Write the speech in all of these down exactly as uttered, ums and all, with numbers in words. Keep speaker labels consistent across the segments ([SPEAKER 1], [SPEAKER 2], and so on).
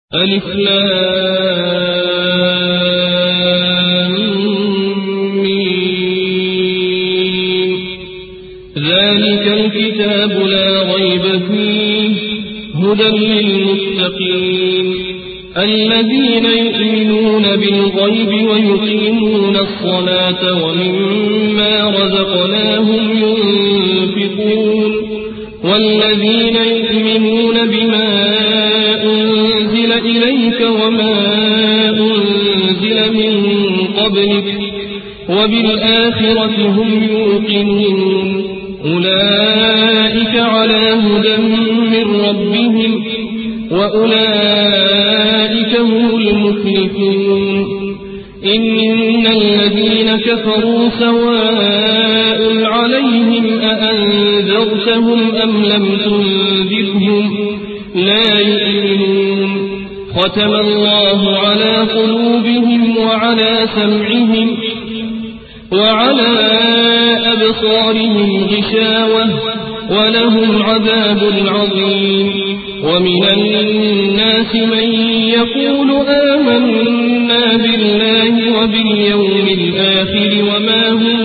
[SPEAKER 1] ألف لام ميم ذلك الكتاب لا ريب فيه هدى للمتقين الذين يؤمنون بالغيب ويقيمون الصلاة ومما رزقناهم ينفقون والذين يؤمنون بما أنزل إليك وما أنزل من قبلك وبالآخرة هم يوقنون أولئك على هدى من ربهم وأولئك هم المفلحون إن الذين كفروا سواء عليهم أأنذرتهم أم لم تنذرهم لا يؤمنون ختم الله على قلوبهم وعلى سمعهم وعلى أبصارهم غشاوة ولهم عذاب عظيم ومن الناس من يقول آمنا بالله وباليوم الآخر وما هم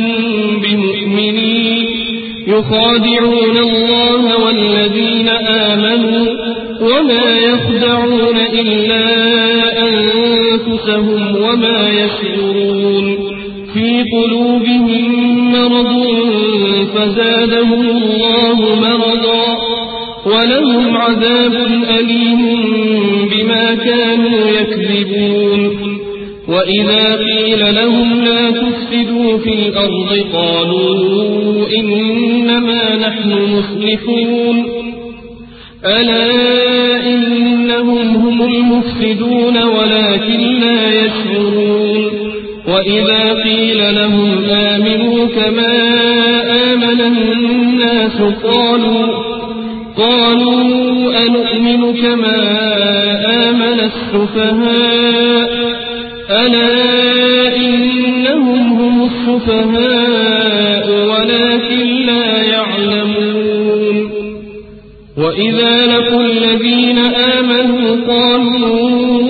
[SPEAKER 1] بمؤمنين يخادعون الله والذين آمنوا وما يخدعون إلا أنفسهم وما يشعرون في قلوبهم مرض فزادهم الله مرضا ولهم عذاب أليم بما كانوا يكذبون وإذا قيل لهم لا تفسدوا في الأرض قالوا إنما نحن مصلحون ألا إنهم هم المفسدون ولكن لا يشعرون وإذا قيل لهم آمنوا كما آمن الناس قالوا قالوا أنؤمن كما آمن السفهاء ألا إنهم هم السفهاء ولكن لا يعلمون وإذا لقوا الذين آمنوا قالوا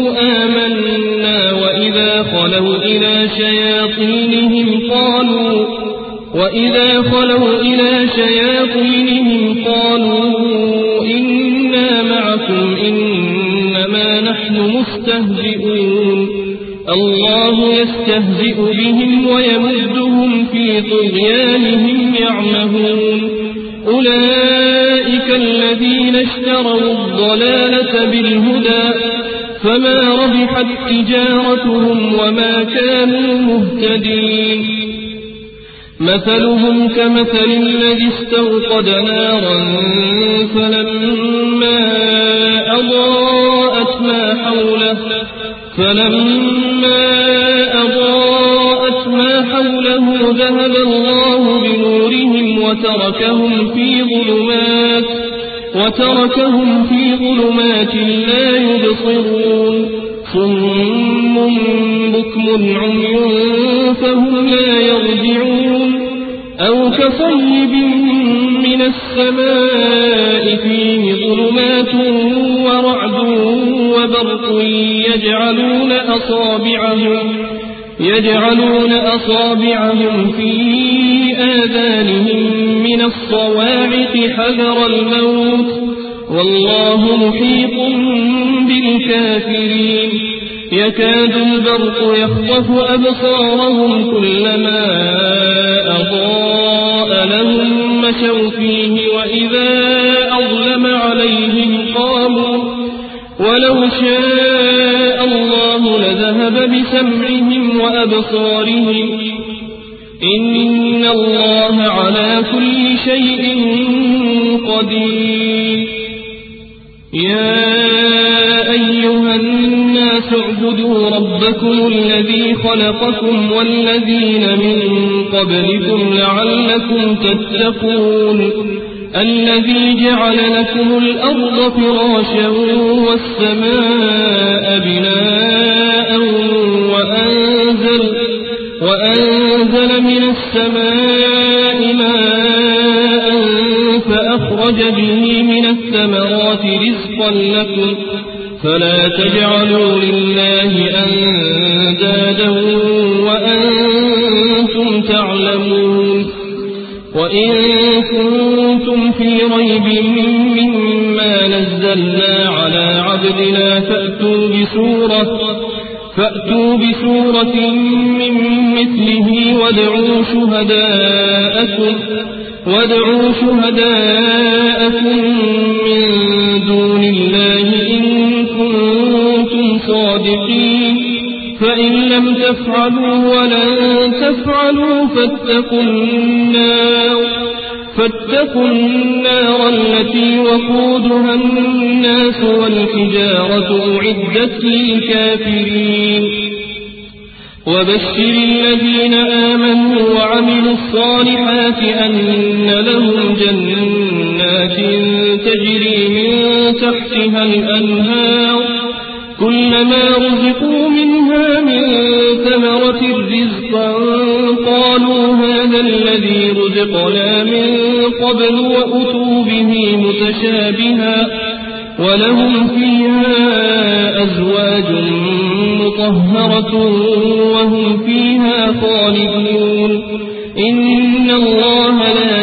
[SPEAKER 1] آمنا وإذا خلوا إلى شياطينهم قالوا وإذا خلوا إلى شياطينهم قالوا إنا معكم إنما نحن مستهزئون الله يستهزئ بهم ويمدهم في طغيانهم يعمهون أولئك الذين اشتروا الضلالة بالهدى فما ربحت تجارتهم وما كانوا مهتدين مثلهم كمثل الذي استوقد نارا فلما أضاءت ما حوله فلما أضاءت ما حوله ذهب الله بنورهم وتركهم في ظلمات وتركهم في ظلمات لا يبصرون صم بكم عمي فهم لا يرجعون أو كصيب من السماء فيه ظلمات ورعد وبرق يجعلون أصابعهم يجعلون أصابعهم في آذانهم من الصواعق حذر الموت والله محيط بالكافرين يكاد البرق يخطف أبصارهم كلما أضاء لهم مشوا فيه وإذا أظلم عليهم قاموا ولو شاء الله لذهب بسمعهم وأبصارهم إن الله على كل شيء قدير يا أيها الناس اعبدوا ربكم الذي خلقكم والذين من قبلكم لعلكم تتقون الذي جعل لكم الأرض فراشا والسماء بناء وأنزل, وأنزل من السماء ماء فأخرج به من الثمرات رزقا لكم فلا تجعلوا لله أندادا وأنتم تعلمون وإن كنتم في ريب مما نزلنا على عبدنا فأتوا بسورة فأتوا بسورة من مثله وادعوا شهداءكم وادعوا شهداءكم من دون الله إن كنتم صادقين فإن لم تفعلوا ولن تفعلوا فاتقوا النار فاتقوا النار التي وقودها الناس والحجارة أعدت للكافرين وبشر الذين آمنوا وعملوا الصالحات أن لهم جنات تجري من تحتها الأنهار كلما رزقوا منها من ثمرة رزقا قالوا هذا الذي رزقنا من قبل وأتوا به متشابها ولهم فيها أزواج مطهرة وهم فيها خالدون إن الله لا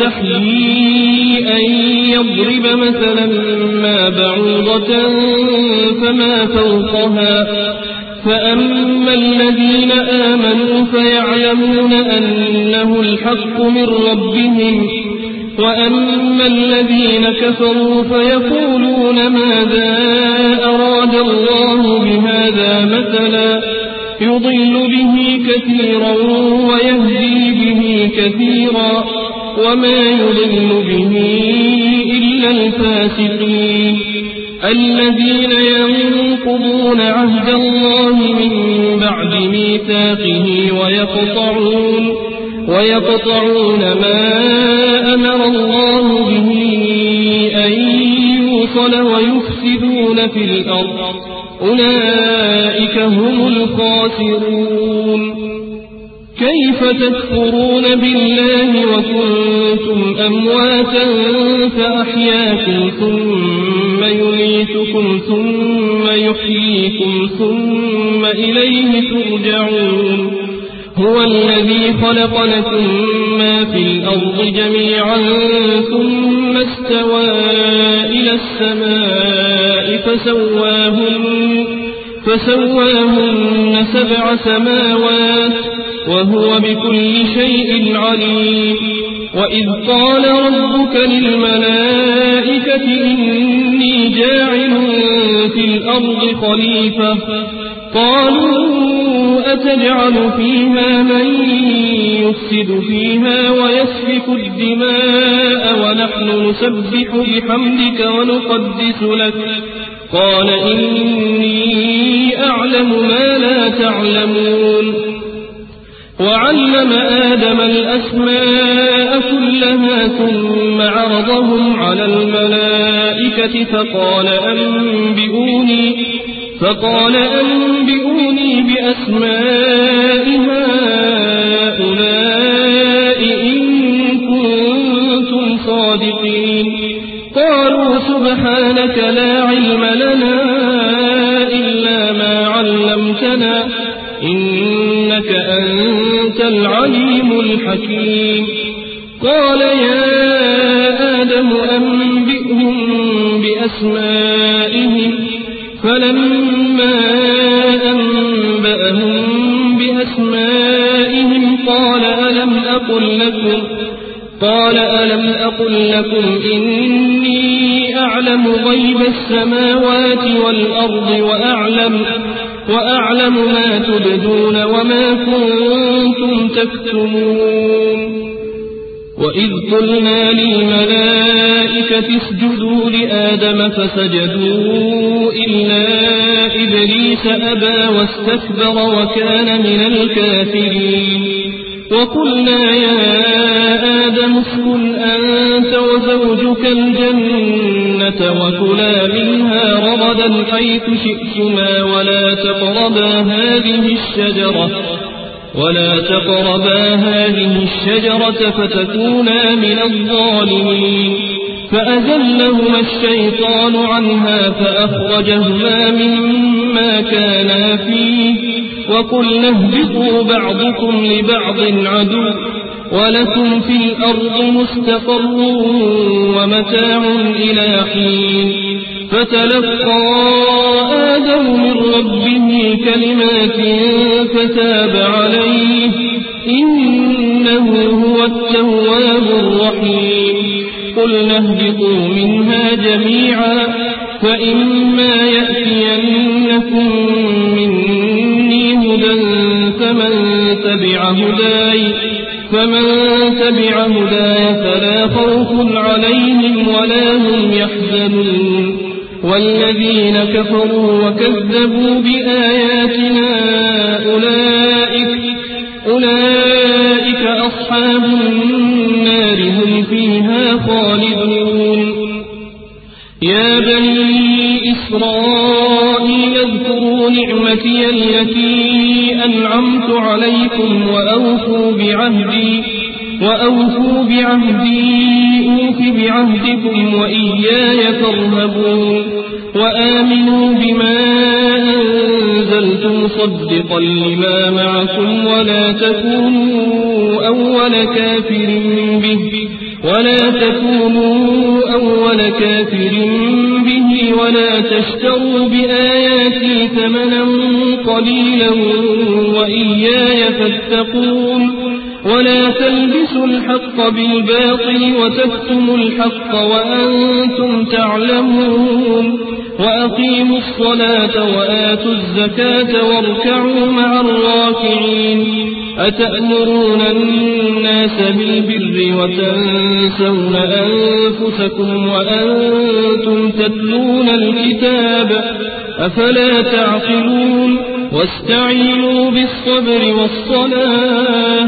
[SPEAKER 1] يستحيي أن يضرب مثلا ما بعوضة فما فوقها فأما الذين آمنوا فيعلمون أنه الحق من ربهم وأما الذين كفروا فيقولون ماذا أراد الله بهذا مثلا يضل به كثيرا ويهدي به كثيرا وما يضل به إلا الفاسقين الذين ينقضون عهد الله من بعد ميثاقه ويقطعون ويقطعون ما أمر الله به أن يوصل ويفسدون في الأرض أولئك هم الخاسرون كيف تكفرون بالله وكنتم أمواتا فأحياكم ثم يميتكم ثم يحييكم ثم إليه ترجعون هو الذي خلق لكم ما في الأرض جميعا ثم استوى إلى السماء فسواهن, فسواهن سبع سماوات وهو بكل شيء عليم وإذ قال ربك للملائكة إني جاعل في الأرض خليفة قالوا أتجعل فيها من يفسد فيها ويسفك الدماء ونحن نسبح بحمدك ونقدس لك قال إني أعلم ما لا تعلمون وعلم آدم الأسماء كلها ثم عرضهم على الملائكة فقال أنبئوني فقال أنبئوني بأسماء هؤلاء إن كنتم صادقين قالوا سبحانك لا علم لنا إلا ما علمتنا إنك أنت العليم الحكيم قال يا آدم أنبئهم بأسمائهم فلما أنبأهم بأسمائهم قال ألم أقل لكم قال ألم أقل لكم إني أعلم غيب السماوات والأرض وأعلم وأعلم ما تبدون وما كنتم تكتمون وإذ قلنا للملائكة اسجدوا لآدم فسجدوا إلا إبليس أبى واستكبر وكان من الكافرين وقلنا يا آدم اسكن أنت وزوجك الجنة وكلا منها رغدا حيث شئتما ولا تقربا هذه الشجرة ولا تقربا هذه الشجرة فتكونا من الظالمين فأزلهما الشيطان عنها فأخرجهما مما كانا فيه وقلنا اهبطوا بعضكم لبعض عدو ولكم في الأرض مستقر ومتاع إلى حين فتلقى آدم من ربه كلمات فتاب عليه إنه هو التواب الرحيم قلنا اهبطوا منها جميعا فإما يأتينكم مني هدى فمن تبع هداي فمن تبع هداي فلا خوف عليهم ولا هم يحزنون والذين كفروا وكذبوا بآياتنا أولئك أولئك أصحاب النار هم فيها خالدون يا بني إسرائيل اذكروا نعمتي التي أنعمت عليكم وأوفوا بعهدي وأوفوا بعهدي أوف بعهدكم وإياي فارهبون وآمنوا بما أنزلت مصدقا لما معكم ولا تكونوا أول كافر به ولا تكونوا أول كافر به ولا تشتروا بآياتي ثمنا قليلا وإياي فاتقون ولا تلبسوا الحق بالباطل وتكتموا الحق وأنتم تعلمون وأقيموا الصلاة وآتوا الزكاة واركعوا مع الراكعين أتأمرون الناس بالبر وتنسون أنفسكم وأنتم تتلون الكتاب أفلا تعقلون واستعينوا بالصبر والصلاة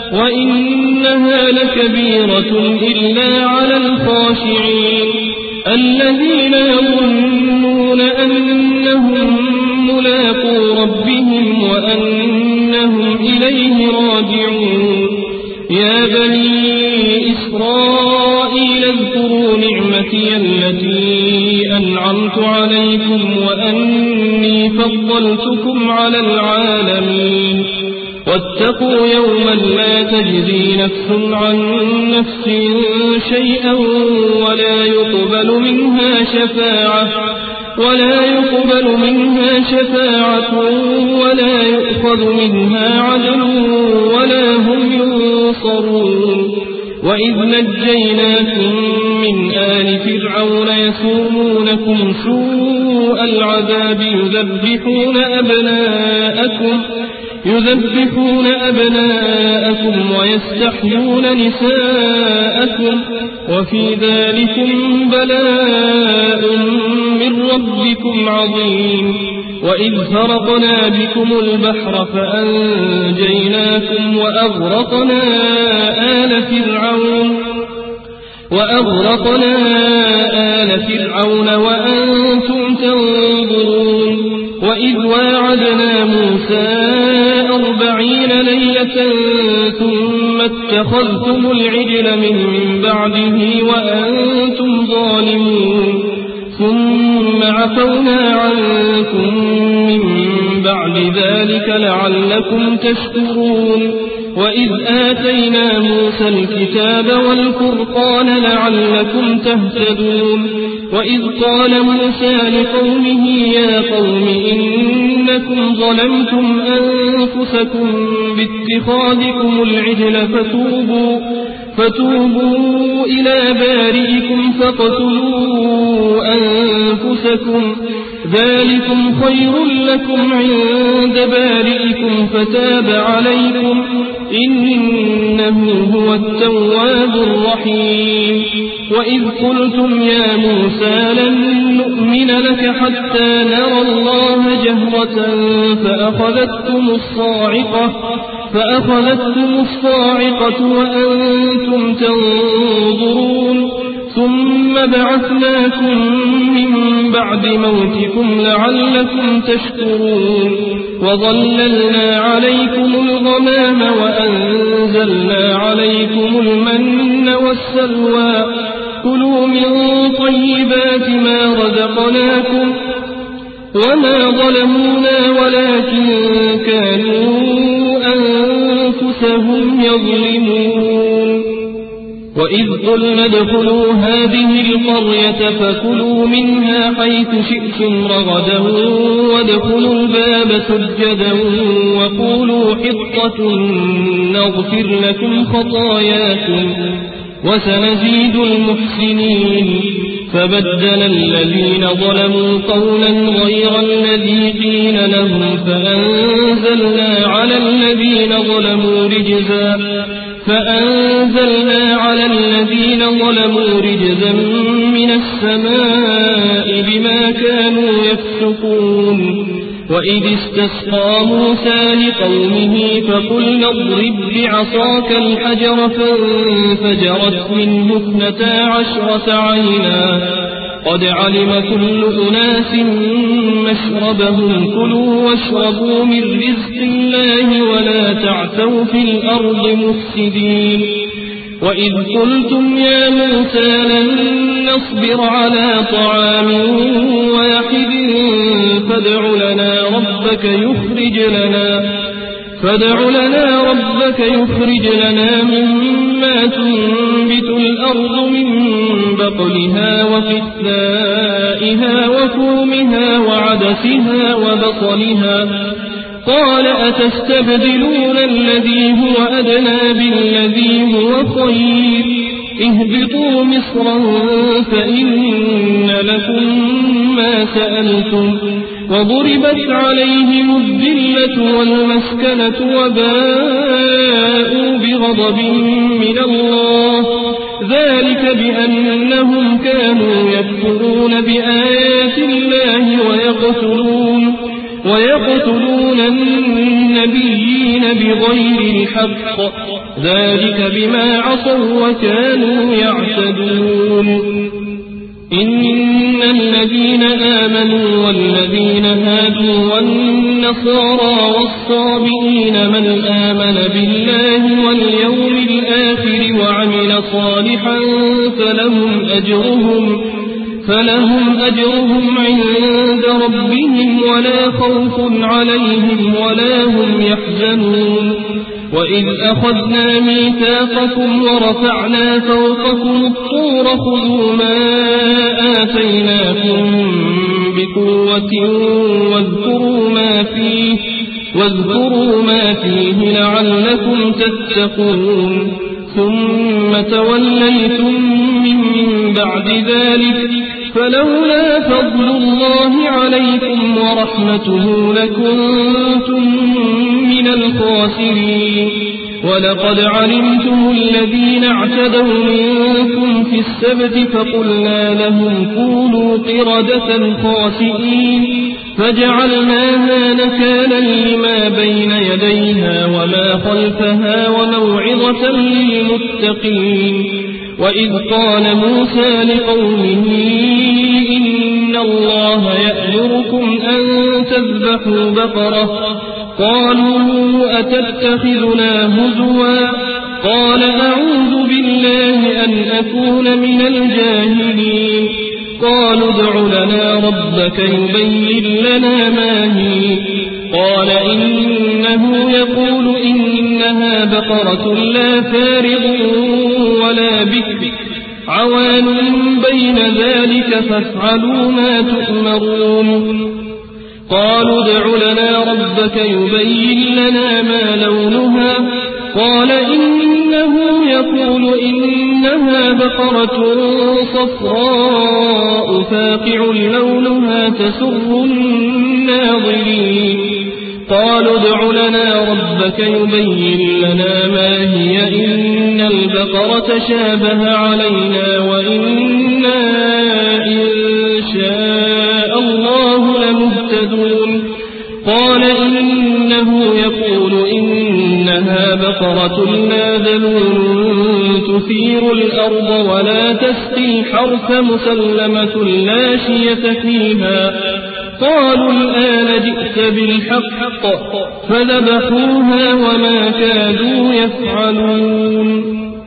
[SPEAKER 1] وإنها لكبيرة إلا على الخاشعين الذين يظنون أنهم ملاقو ربهم وأنهم إليه راجعون يا بني إسرائيل اذكروا نعمتي التي أنعمت عليكم وأني فضلتكم على العالمين واتقوا يوما لا تجزي نفس عن نفس شيئا ولا يقبل منها شفاعة ولا يقبل منها شفاعة ولا يؤخذ منها عدل ولا هم ينصرون وإذ نجيناكم من آل فرعون يسومونكم سوء العذاب يذبحون أبناءكم يذبحون أبناءكم ويستحيون نساءكم وفي ذلكم بلاء من ربكم عظيم وإذ فرقنا بكم البحر فأنجيناكم وأغرقنا آل فرعون وأغرقنا آل فرعون وأنتم تنظرون وإذ واعدنا موسى أربعين ليلة ثم اتخذتم العجل من بعده وأنتم ظالمون ثم عفونا عنكم من بعد ذلك لعلكم تشكرون وإذ آتينا موسى الكتاب والفرقان لعلكم تهتدون وإذ قال موسى لقومه يا قوم إنكم ظلمتم أنفسكم باتخاذكم العجل فتوبوا فتوبوا إلى بارئكم فاقتلوا أنفسكم ذلكم خير لكم عند بارئكم فتاب عليكم إنه هو التواب الرحيم وإذ قلتم يا موسى لن نؤمن لك حتى نرى الله جهرة فأخذتكم الصاعقة فأخذتكم الصاعقة وأنتم تنظرون ثم بعثناكم من بعد موتكم لعلكم تشكرون وظللنا عليكم الغمام وأنزلنا عليكم المن والسلوى كلوا من طيبات ما رزقناكم وما ظلمونا ولكن كانوا أنفسهم يظلمون وإذ قلنا ادخلوا هذه القرية فكلوا منها حيث شئتم رغدا وادخلوا الباب سجدا وقولوا حطة نغفر لكم خطاياكم وسنزيد المحسنين فبدل الذين ظلموا قولا غير الذي قيل لهم فأنزلنا على الذين ظلموا رجزا فأنزلنا على الذين ظلموا رجزا من السماء بما كانوا يفسقون وإذ استسقى موسى لقومه فقلنا اضرب بعصاك الحجر فانفجرت منه اثنتا عشرة عينا قد علم كل أناس مشربهم كلوا واشربوا من رزق الله ولا تعثوا في الأرض مفسدين وإذ قلتم يا موسى لن نصبر على طعام واحد فادع لنا ربك يخرج لنا فادع لنا ربك يخرج لنا مما تنبت الأرض من بقلها وقثائها وفومها وعدسها وبصلها قال أتستبدلون الذي هو أدنى بالذي هو خير اهبطوا مصرا فإن لكم ما سألتم وضربت عليهم الذلة والمسكنة وباءوا بغضب من الله ذلك بأنهم كانوا يكفرون بآيات الله ويقتلون ويقتلون النبيين بغير الحق ذلك بما عصوا وكانوا يعتدون إن الذين آمنوا والذين هادوا والنصارى والصابئين من آمن بالله واليوم الآخر وعمل صالحا فلهم أجرهم فلهم أجرهم عند ربهم ولا خوف عليهم ولا هم يحزنون وإذ أخذنا ميثاقكم ورفعنا فوقكم الطور خذوا ما آتيناكم بقوة واذكروا ما فيه واذكروا ما فيه لعلكم تتقون ثم توليتم من بعد ذلك فلولا فضل الله عليكم ورحمته لكنتم من الخاسرين ولقد علمتم الذين اعتدوا منكم في السبت فقلنا لهم كونوا قردة خاسئين فجعلناها نكالا لما بين يديها وما خلفها وموعظة للمتقين وإذ قال موسى لقومه إن الله يأمركم أن تذبحوا بقرة قالوا أتتخذنا هزوا قال أعوذ بالله أن أكون من الجاهلين قالوا ادع لنا ربك يبين لنا ما هي قال إنه يقول إنها بقرة لا فارغ ولا بكر عوان بين ذلك فافعلوا ما تؤمرون قالوا ادع لنا ربك يبين لنا ما لونها قال إنه يقول إنها بقرة صفراء فاقع لونها تسر الناظرين قالوا ادع لنا ربك يبين لنا ما هي إن البقرة شابه علينا وإنا إن شاء الله لمهتدون قال إنه يقول إنها بقرة لا ذلول تثير الأرض ولا تسقي الحرث مسلمة لا شية فيها قالوا الآن جئت بالحق فذبحوها وما كادوا يفعلون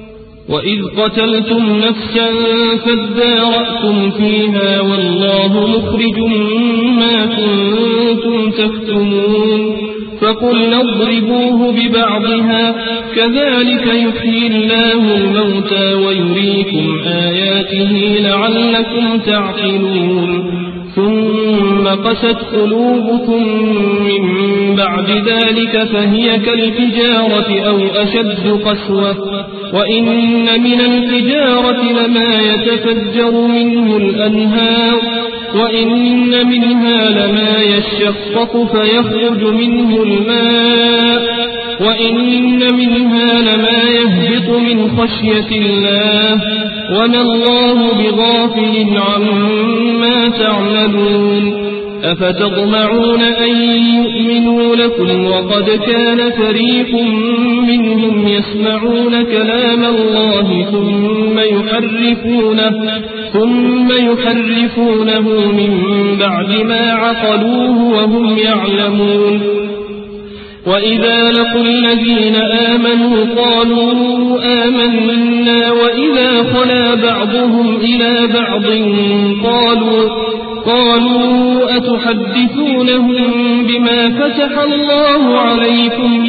[SPEAKER 1] وإذ قتلتم نفسا فادارأتم فيها والله مخرج ما كنتم تكتمون فقلنا اضربوه ببعضها كذلك يحيي الله الموتى ويريكم آياته لعلكم تعقلون ثم قست قلوبكم من بعد ذلك فهي كالحجارة أو أشد قسوة وإن من الحجارة لما يتفجر منه الأنهار وإن منها لما يشقق فيخرج منه الماء وإن منها لما يهبط من خشية الله وما الله بغافل عما تعملون أفتطمعون أن يؤمنوا لكم وقد كان فريق منهم يسمعون كلام الله ثم يحرفونه ثم يحرفونه من بعد ما عقلوه وهم يعلمون وإذا لقوا الذين آمنوا قالوا آمنا وإذا خلا بعضهم إلى بعض قالوا قالوا أتحدثونهم بما فتح الله عليكم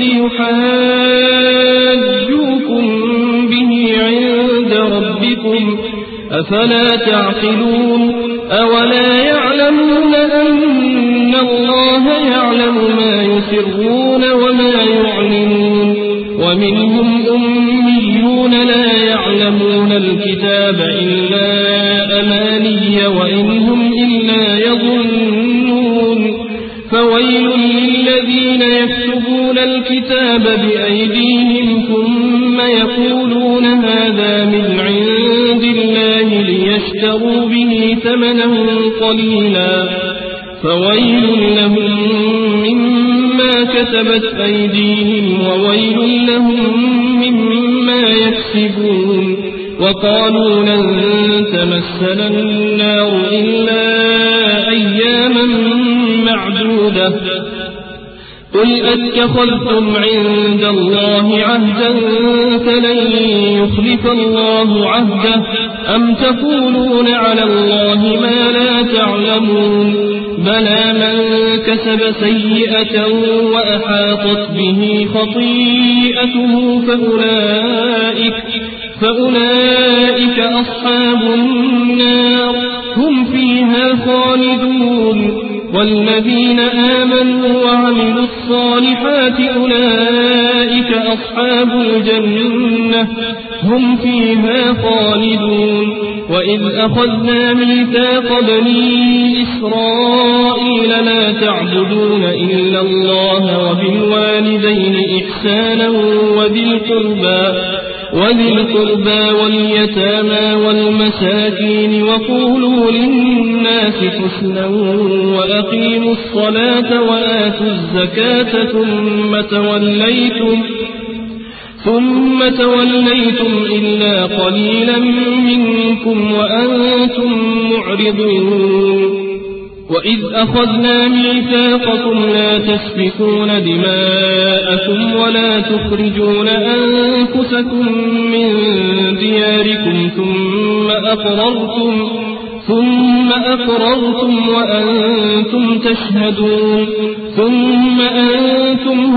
[SPEAKER 1] ليحاجوكم به عند ربكم أفلا تعقلون أولا يعلمون أن الله يعلم ما يسرون وما يعلنون ومنهم أميون لا يعلمون الكتاب إلا أماني وإنهم إلا يظنون فويل للذين يكتبون الكتاب بأيديهم ثم يقولون هذا من عند الله ليشتروا به ثمنا قليلا فويل لهم مما كتبت أيديهم وويل لهم مما يكسبون وقالوا لن تمسنا النار إلا أياما معدودة قل أتخذتم عند الله عهدا فلن يخلف الله عهده أم تقولون على الله ما لا تعلمون بلى من كسب سيئة وأحاطت به خطيئته فأولئك, فأولئك أصحاب النار هم فيها خالدون والذين آمنوا وعملوا الصالحات أولئك أصحاب الجنة هم فيها خالدون وإذ أخذنا ميثاق بني إسرائيل لا تعبدون إلا الله وبالوالدين إحسانا وذي القربى وذي القربى واليتامى والمساكين وقولوا للناس حسنا وأقيموا الصلاة وآتوا الزكاة ثم توليتم ثم توليتم إلا قليلا منكم وأنتم معرضون وإذ أخذنا ميثاقكم لا تسفكون دماءكم ولا تخرجون أنفسكم من دياركم ثم أقررتم ثم أقررتم وأنتم تشهدون ثم أنتم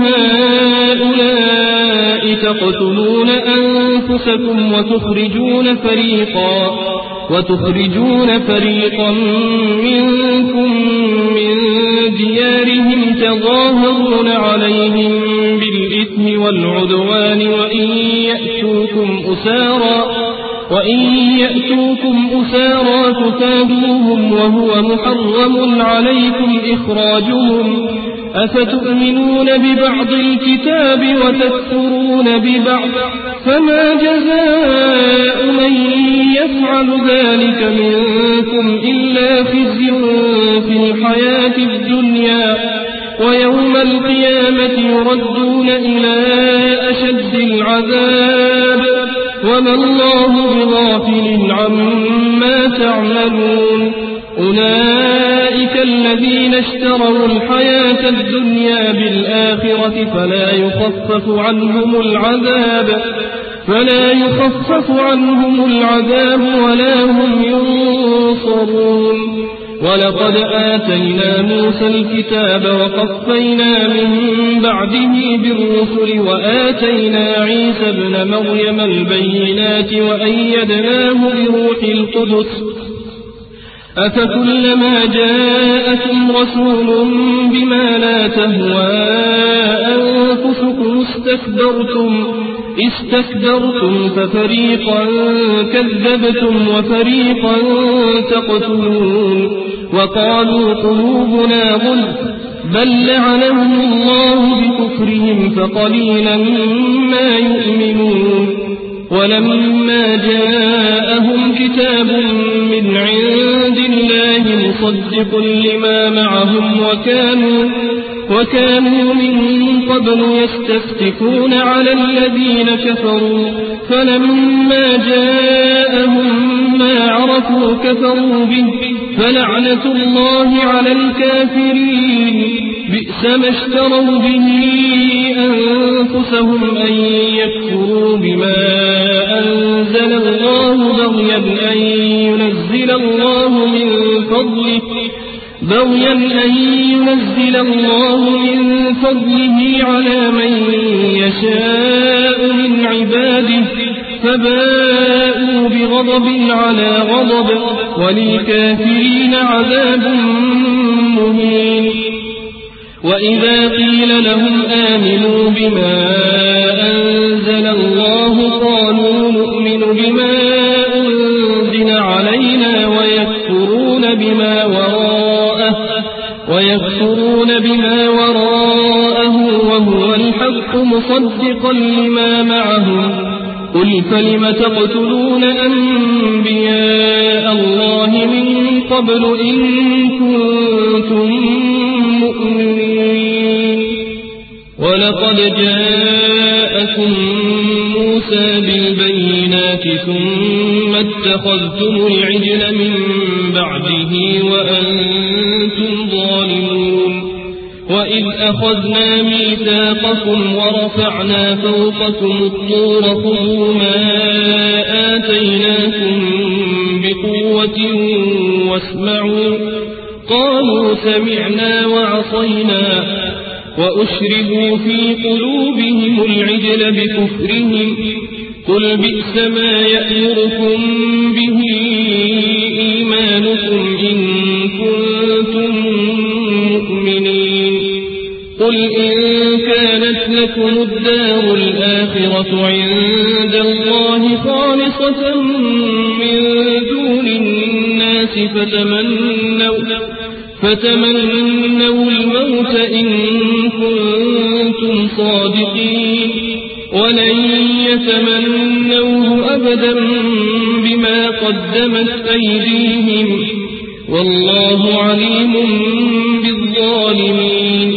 [SPEAKER 1] هؤلاء تقتلون أنفسكم وتخرجون فريقا وتخرجون فريقا منكم من ديارهم تظاهرون عليهم بالإثم والعدوان وإن يأتوكم أسارا وإن يأتوكم أسارا تفادوهم وهو محرم عليكم إخراجهم أفتؤمنون ببعض الكتاب وتكفرون ببعض فما جزاء من يفعل ذلك منكم إلا خزي في الحياة الدنيا ويوم القيامة يردون إلى أشد العذاب وما الله بغافل عما تعملون أولئك الذين اشتروا الحياة الدنيا بالآخرة فلا يخفف عنهم العذاب فلا يخفف عنهم العذاب ولا هم ينصرون. ولقد آتينا موسى الكتاب وقفينا من بعده بالرسل وآتينا عيسى ابن مريم البينات وأيدناه بروح القدس أفكلما جاءكم رسول بما لا تهوى أنفسكم استكبرتم استكبرتم ففريقا كذبتم وفريقا تقتلون. وقالوا قلوبنا غلف بل لعنهم الله بكفرهم فقليلا ما يؤمنون. ولما جاءهم كتاب من عند الله مصدق لما معهم وكانوا وكانوا من قبل يستفتكون على الذين كفروا فلما جاءهم ما عرفوا كفروا به فلعنة الله على الكافرين. بئس ما اشتروا به أنفسهم أن يكفروا بما أنزل الله بغيا أن ينزل الله من فضله بغيا أن ينزل الله من فضله على من يشاء من عباده فباءوا بغضب على غضب وللكافرين عذاب مهين. وإذا قيل لهم آمنوا بما أنزل الله قالوا نؤمن بما أنزل علينا ويكفرون بما وراءه ويكفرون بما وراءه وهو الحق مصدقا لما معهم. قل فلم تقتلون أنبياء الله من قبل إن كنتم مؤمنين. ولقد جاءكم موسى بالبينات ثم اتخذتم العجل من بعده وأنتم ظالمون. وإذ أخذنا ميثاقكم ورفعنا فوقكم الطور خذوا ما آتيناكم بقوة واسمعوا قالوا سمعنا وعصينا وأشربوا في قلوبهم العجل بكفرهم قل بئس ما يأمركم به إيمانكم إن كنتم مؤمنين. قل إن كانت لكم الدار الآخرة عند الله خالصة من دون الناس فتمنوا فتمنوا الموت إن كنتم صادقين ولن يتمنوه أبدا بما قدمت أيديهم والله عليم بالظالمين.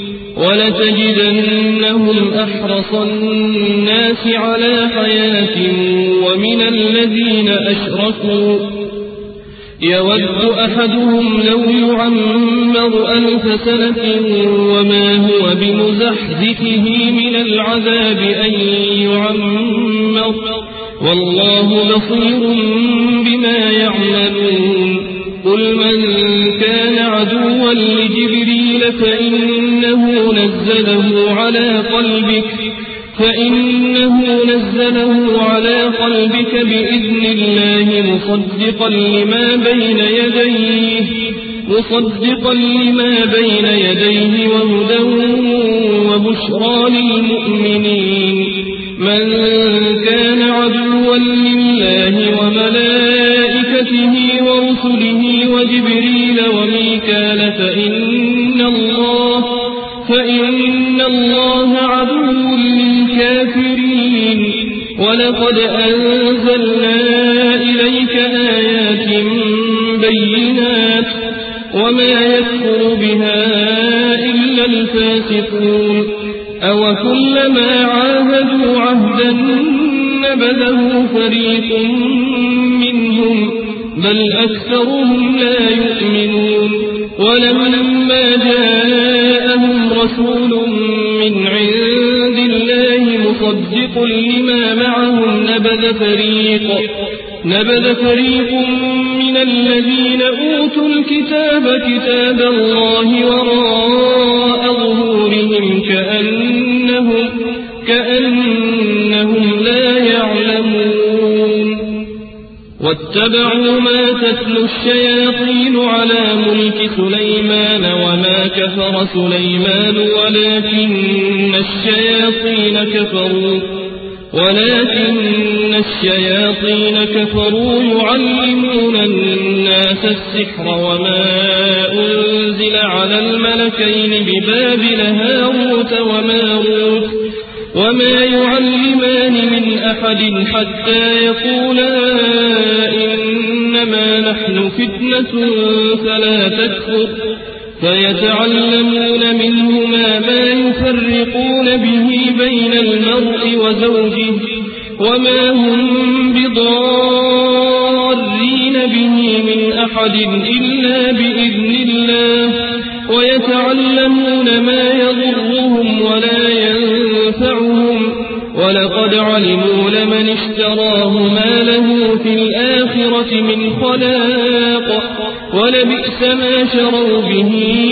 [SPEAKER 1] ولتجدنهم أحرص الناس على حياة ومن الذين أشركوا يود أحدهم لو يعمر ألف سنة وما هو بمزحزحه من العذاب أن يعمر والله بصير بما يعملون. قل من كان عدوا لجبريل فإنه نزله على قلبك فإنه نزله على قلبك بإذن الله مصدقا لما بين يديه مصدقا لما بين يديه وهدى وبشرى للمؤمنين. من كان عدوا لله وملائكته ورسله وجبريل وميكال فإن الله فإن الله عدو للكافرين. ولقد أنزلنا إليك آيات بينات وما يكفر بها إلا الفاسقون. أوكلما عاهدوا عهدا نبذه فريق منهم بل أكثرهم لا يؤمنون. ولما جاءهم رسول من عند الله مصدق لما معهم نبذ فريق نبذ فريق من الذين أوتوا الكتاب كتاب الله وراء ظهورهم كأنهم, كأنهم لا يعلمون واتبعوا ما تتلو الشياطين على ملك سليمان وما كفر سليمان ولكن الشياطين كفروا ولكن الشياطين كفروا يعلمون الناس السحر وما أنزل على الملكين ببابل هاروت وماروت وما يعلمان من أحد حتى يقولا إنما نحن فتنة فلا تكفر فيتعلمون منهما ما يفرقون به بين المرء وزوجه وما هم بضارين به من أحد إلا بإذن الله ويتعلمون ما يضرهم ولا ينفعهم ولقد علموا لمن اشتراه ما له في الآخرة من خلاق ولبئس ما شروا به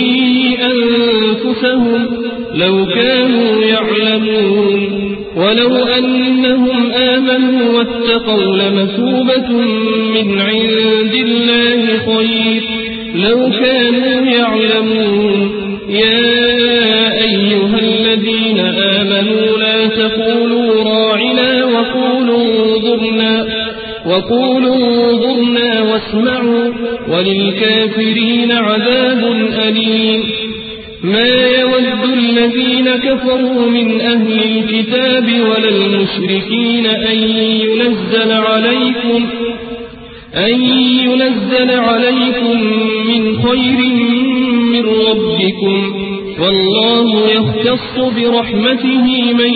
[SPEAKER 1] أنفسهم لو كانوا يعلمون ولو أنهم آمنوا واتقوا لمثوبة من عند الله خير لو كانوا يعلمون يا أيها الذين آمنوا لا تقولوا راعنا وقولوا انظرنا وقولوا انظرنا واسمعوا وللكافرين عذاب أليم ما يود الذين كفروا من أهل الكتاب ولا المشركين أن ينزل عليكم أن ينزل عليكم من خير من ربكم والله يختص برحمته من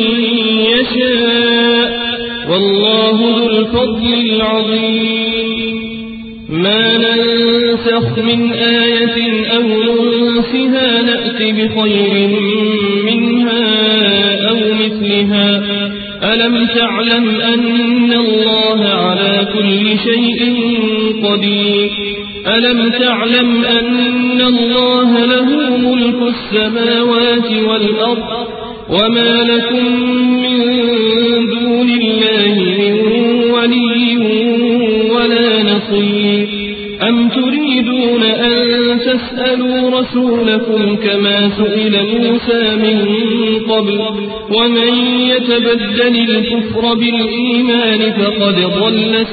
[SPEAKER 1] يشاء والله ذو الفضل العظيم ما ننسخ من آية أو ننسها نأت بخير منها أو مثلها ألم تعلم أن الله على كل شيء قدير ألم تعلم أن الله له ملك السماوات والأرض وما لكم من دون الله من ولي ولا نصير أم تريدون أن تسألوا رسولكم كما سئل موسى من قبل ومن يتبدل الكفر بالإيمان فقد ضل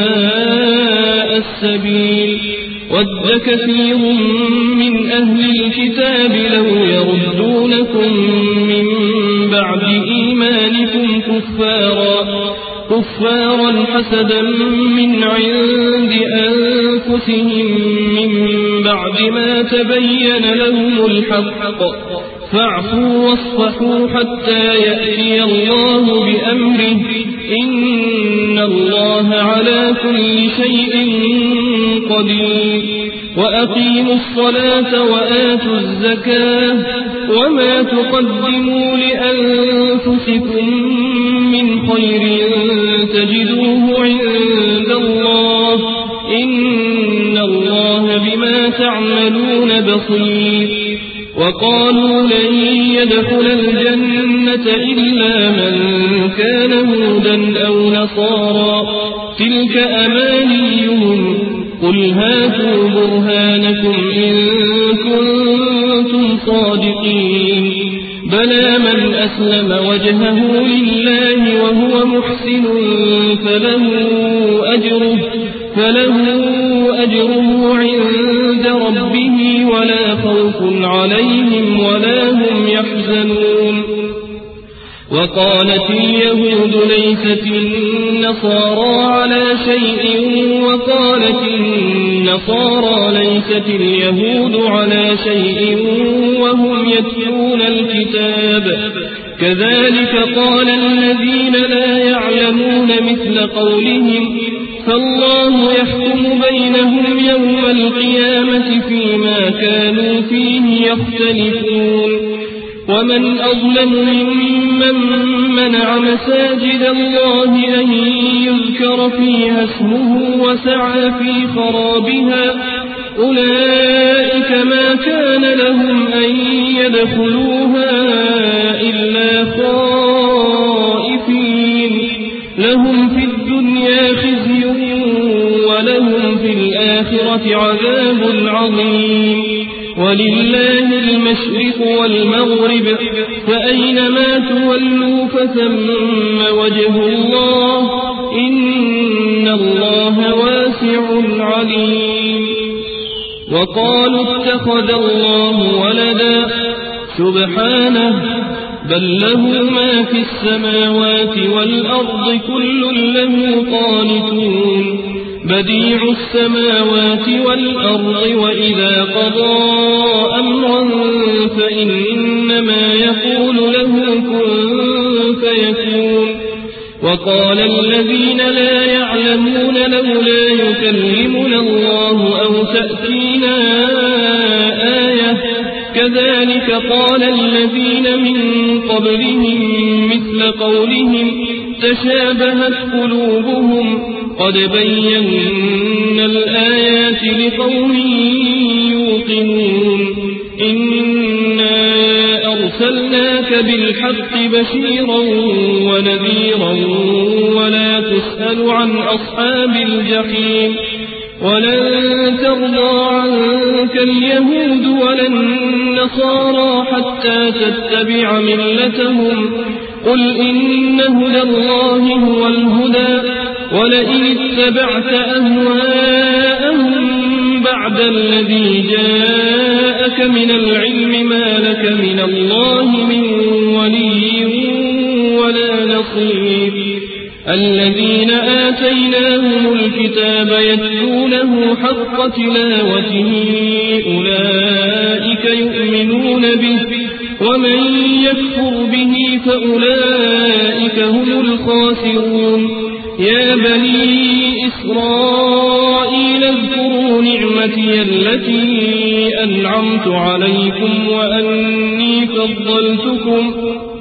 [SPEAKER 1] سواء السبيل ود كثير من أهل الكتاب لو يردونكم من بعد إيمانكم كفارا كفارا حسدا من عند أنفسهم من بعد ما تبين لهم الحق فاعفوا واصفحوا حتى يأتي الله بأمره إن الله على كل شيء قدير وأقيموا الصلاة وآتوا الزكاة وما تقدموا لأنفسكم من خير تجدوه عند الله إن الله بما تعملون بصير وقالوا لن يدخل الجنة إلا من كان هودا أو نصارى تلك أمانيهم قل هاتوا برهانكم إن كنتم صادقين بلى من أسلم وجهه لله وهو محسن فله أجره, فله أجره عند ربه ولا خوف عليهم ولا هم يحزنون وقالت اليهود ليست النصارى على شيء وقالت النصارى ليست اليهود على شيء وهم يتلون الكتاب كذلك قال الذين لا يعلمون مثل قولهم فالله يحكم بينهم يوم القيامة فيما كانوا فيه يختلفون ومن أظلم ممن منع مساجد الله أن يذكر فيها اسمه وسعى في خرابها أولئك ما كان لهم أن يدخلوها إلا خائفين لهم في الدنيا خزي ولهم في الآخرة عذاب عظيم ولله المشرق والمغرب فأينما تولوا فثم وجه الله إن الله واسع عليم وقالوا اتخذ الله ولدا سبحانه بل له ما في السماوات والأرض كل له قانتون بديع السماوات والأرض وإذا قضى أمرا فإنما يقول له كن فيكون وقال الذين لا يعلمون لولا يكلمنا الله أو تأتينا آية كذلك قال الذين من قبلهم مثل قولهم تشابهت قلوبهم قد بينا الآيات لقوم يوقنون إنا أرسلناك بالحق بشيرا ونذيرا ولا تسأل عن أصحاب الجحيم ولن ترضى عنك اليهود ولا النصارى حتى تتبع ملتهم قل إن هدى الله هو الهدى ولئن اتبعت أهواءهم بعد الذي جاءك من العلم ما لك من الله من ولي ولا نصير الذين آتيناهم الكتاب يتلونه حق تلاوته أولئك يؤمنون به ومن يكفر به فأولئك هم الخاسرون يا بني إسرائيل اذكروا نعمتي التي أنعمت عليكم وأني فضلتكم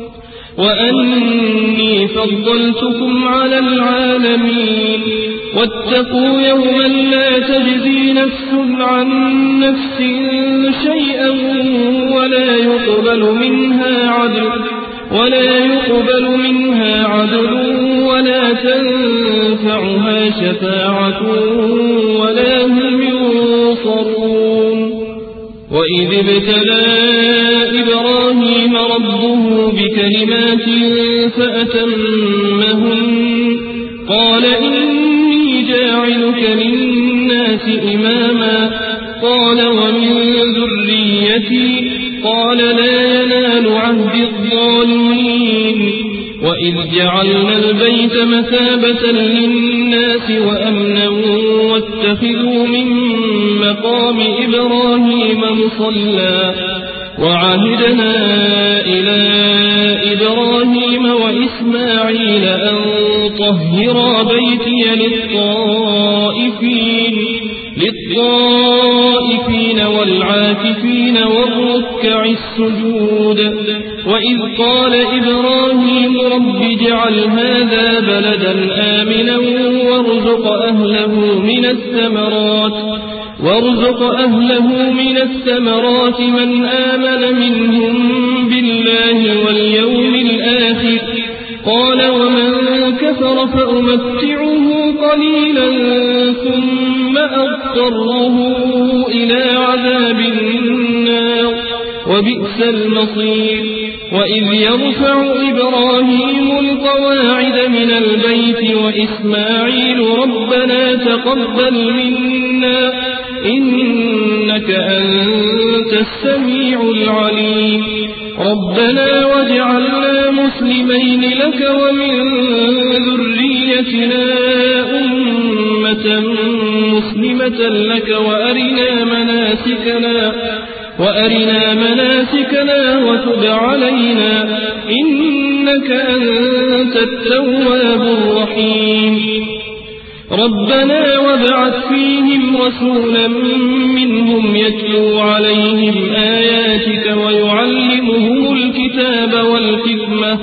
[SPEAKER 1] وأني فضلتكم على العالمين واتقوا يوما لا تجزي نفس عن نفس شيئا ولا يقبل منها عدل ولا يقبل منها عدل ولا تنفعها شفاعة ولا هم ينصرون وإذ ابتلى إبراهيم ربه بكلمات فأتمهن قال إني جاعلك للناس إماما قال ومن ذريتي قال لا ينال عهد الظالمين وإذ جعلنا البيت مثابة للناس وأمنا واتخذوا من مقام إبراهيم مصلى وعهدنا إلى إبراهيم وإسماعيل أن طهرا بيتي للطائفين للطائفين والعاكفين والركع السجود وإذ قال إبراهيم رب اجعل هذا بلدا آمنا وارزق أهله من الثمرات وارزق أهله من الثمرات من آمن منهم بالله واليوم الآخر قال ومن كفر فأمتعه قليلا ثم أضطره إلى عذاب النار وبئس المصير وإذ يرفع إبراهيم القواعد من البيت وإسماعيل ربنا تقبل منا إنك أنت السميع العليم ربنا واجعلنا مسلمين لك ومن ذريتنا أمة مسلمة لك وأرنا مناسكنا وأرنا مناسكنا وتب علينا إنك أنت التواب الرحيم ربنا وابعث فيهم رسولا منهم يتلو عليهم آياتك ويعلمهم الكتاب الكتاب والحكمة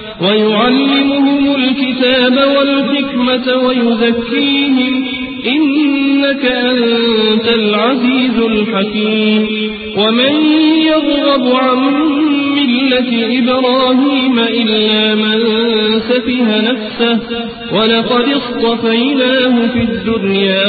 [SPEAKER 1] ويعلمهم الكتاب والحكمة ويزكيهم إنك أنت العزيز الحكيم ومن يرغب عن ملة إبراهيم إلا من سفه نفسه ولقد اصطفيناه في الدنيا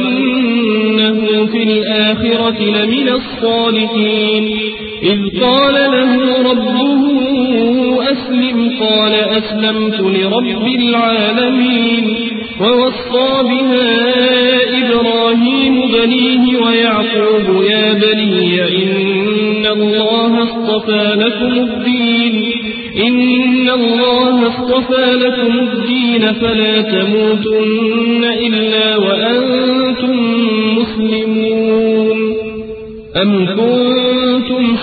[SPEAKER 1] وإنه في الآخرة لمن الصالحين إذ قال له ربه أسلم قال أسلمت لرب العالمين ووصى بها إبراهيم بنيه ويعقوب يا بني إن الله اصطفى لكم الدين إن الله اصطفى لكم الدين فلا تموتن إلا وأنتم مسلمون أم كنتم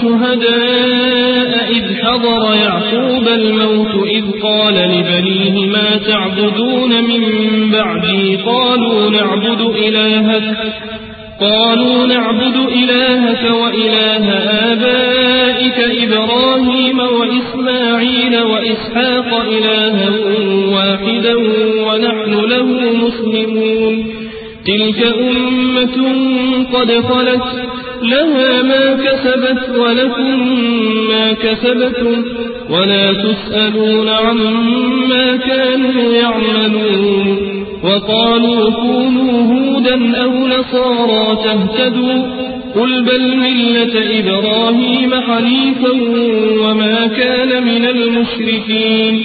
[SPEAKER 1] شهداء إذ حضر يعقوب الموت إذ قال لبنيه ما تعبدون من بعدي قالوا نعبد إلهك قالوا نعبد إلهك وإله آبائك إبراهيم وإسماعيل وإسحاق إلها واحدا ونحن له مسلمون تلك أمة قد خلت لها ما كسبت ولكم ما كسبتم ولا تسألون عما كانوا يعملون وقالوا كونوا هودا أو نصارى تهتدوا قل بل ملة إبراهيم حنيفا وما كان من المشركين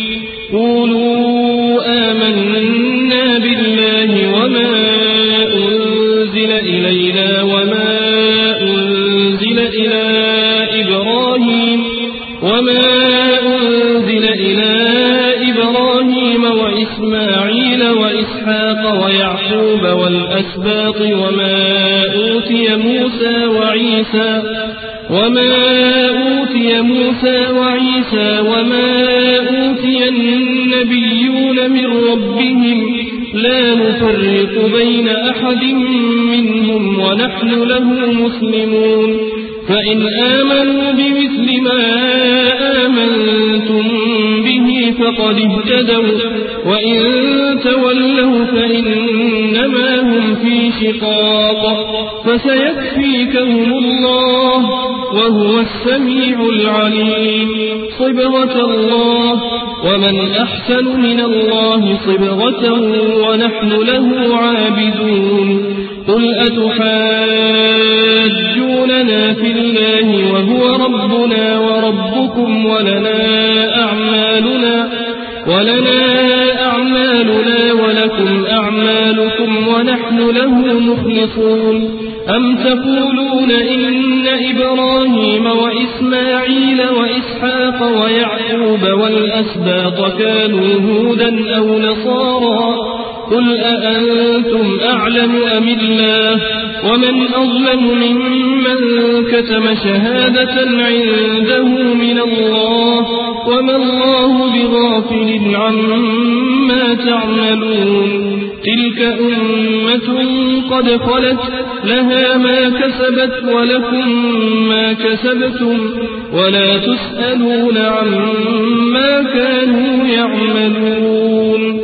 [SPEAKER 1] قولوا آمنا بالله وما أنزل إلينا وما أنزل إلى إبراهيم وما أنزل إلى إبراهيم وإسماعيل وإسحاق ويعقوب والأسباط وما أوتي موسى وعيسى وما أوتي موسى وعيسى وما أوتي النبيون من ربهم لا نفرق بين أحد منهم ونحن له مسلمون فإن آمنوا بمثل ما آمنتم به فقد اهتدوا وإن تولوا فإنما هم في شقاق فسيكفيكهم الله وهو السميع العليم صبغة الله ومن أحسن من الله صبغة ونحن له عابدون قل أتحاجوننا في الله وهو ربنا وربكم ولنا أعمالنا ولنا أعمالنا ولكم أعمالكم ونحن له مخلصون أم تقولون إن إبراهيم وإسماعيل وإسحاق ويعقوب والأسباط كانوا هودا أو نصارى قل أأنتم أعلم أم الله ومن أظلم ممن كتم شهادة عنده من الله وما الله بغافل عما تعملون تلك أمة قد خلت لها ما كسبت ولكم ما كسبتم ولا تسألون عما كانوا يعملون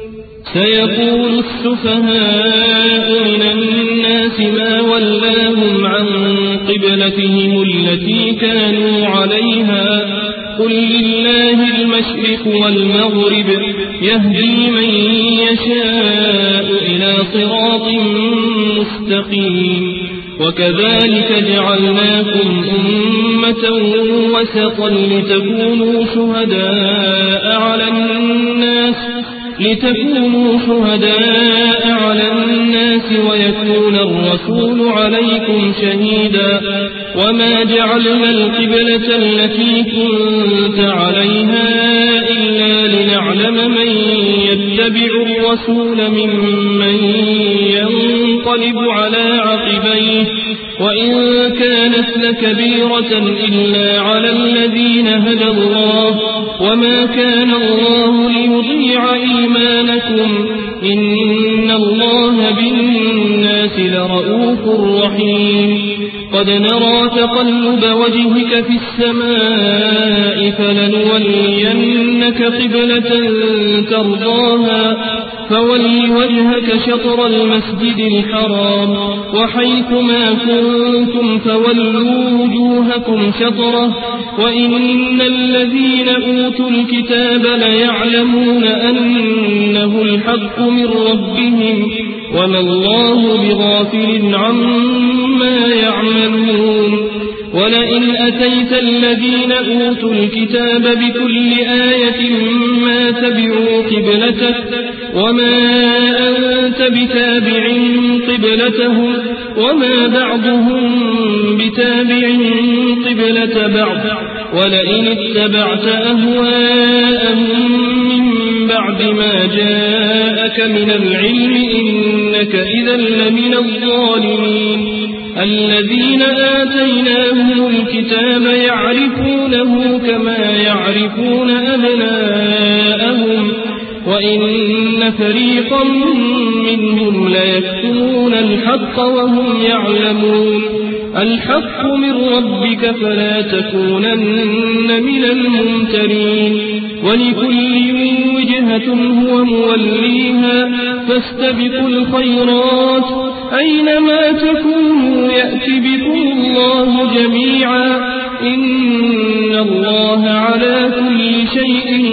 [SPEAKER 1] سيقول السفهاء من الناس ما ولاهم عن قبلتهم التي كانوا عليها قل لله المشرق والمغرب يهدي من يشاء إلى صراط مستقيم وكذلك جعلناكم أمة وسطا لتكونوا شهداء على الناس لتكونوا شهداء على الناس ويكون الرسول عليكم شهيدا وما جعلنا القبلة التي كنت عليها إلا لنعلم من يتبع الرسول ممن ينقلب على عقبيه وإن كانت لكبيرة إلا على الذين هدى الله وما كان الله ليضيع إيمانكم إن الله بالناس لرؤوف رحيم قد نرى تقلب وجهك في السماء فلنولينك قبلة ترضاها فول وجهك شطر المسجد الحرام وحيث ما كنتم فولوا وجوهكم شطره وإن الذين أوتوا الكتاب ليعلمون أنه الحق من ربهم وما الله بغافل عما يعملون ولئن أتيت الذين أوتوا الكتاب بكل آية ما تبعوا قبلتك وما أنت بتابع قبلتهم وما بعضهم بتابع قبلة بعض ولئن اتبعت أهواءهم من بعد ما جاءك من العلم إنك إذا لمن الظالمين الذين آتيناهم الكتاب يعرفونه كما يعرفون أبناءهم وإن فريقا منهم ليكتمون الحق وهم يعلمون الحق من ربك فلا تكونن من الممترين ولكل وجهة هو موليها فاستبقوا الخيرات أينما تكونوا يأت بكم الله جميعا إن الله على كل شيء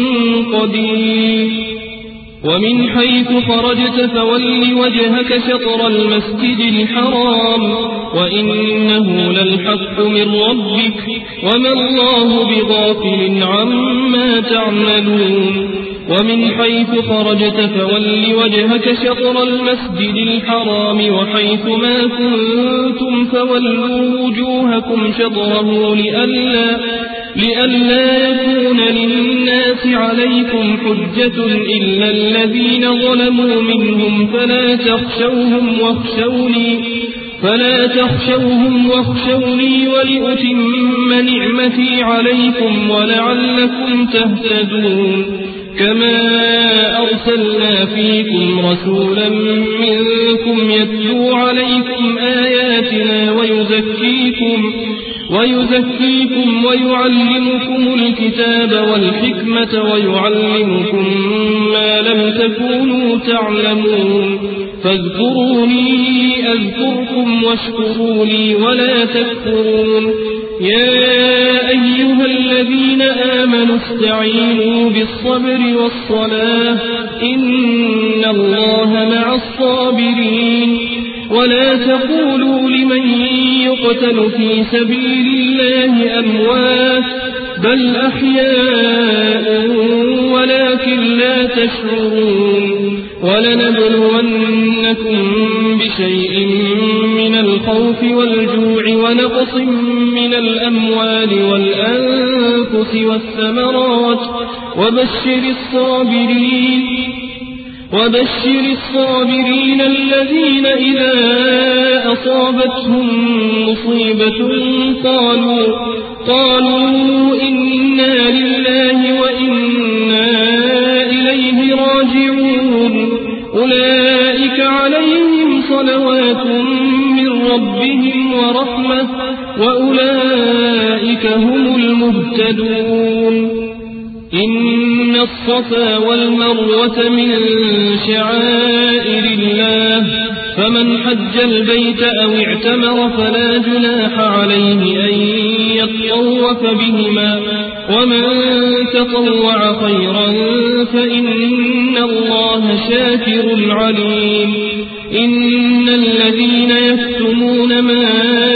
[SPEAKER 1] قدير ومن حيث خرجت فول وجهك شطر المسجد الحرام وإنه للحق من ربك وما الله بغافل عما تعملون ومن حيث خرجت فول وجهك شطر المسجد الحرام وحيث ما كنتم فولوا وجوهكم شطره لئلا لئلا يكون للناس عليكم حجة إلا الذين ظلموا منهم فلا تخشوهم واخشوني فلا تخشوهم واخشوني ولأتم نعمتي عليكم ولعلكم تهتدون كما أرسلنا فيكم رسولا منكم يتلو عليكم آياتنا ويزكيكم ويزكيكم ويعلمكم الكتاب والحكمة ويعلمكم ما لم تكونوا تعلمون فاذكروني أذكركم واشكروا لي ولا تكفرون يا أيها الذين آمنوا استعينوا بالصبر والصلاة إن الله مع الصابرين ولا تقولوا لمن يقتل في سبيل الله أموات بل أحياء ولكن لا تشعرون ولنبلونكم بشيء من الخوف والجوع ونقص من الأموال والأنفس والثمرات وبشر الصابرين وبشر الصابرين الذين إذا أصابتهم مصيبة قالوا قالوا إنا لله وإنا إليه راجعون أولئك عليهم صلوات من ربهم ورحمة وأولئك هم المهتدون إن الصفا والمروة من شعائر الله فمن حج البيت أو اعتمر فلا جناح عليه أن يطوف بهما ومن تطوع خيرا فإن الله شاكر عليم إن الذين يكتمون ما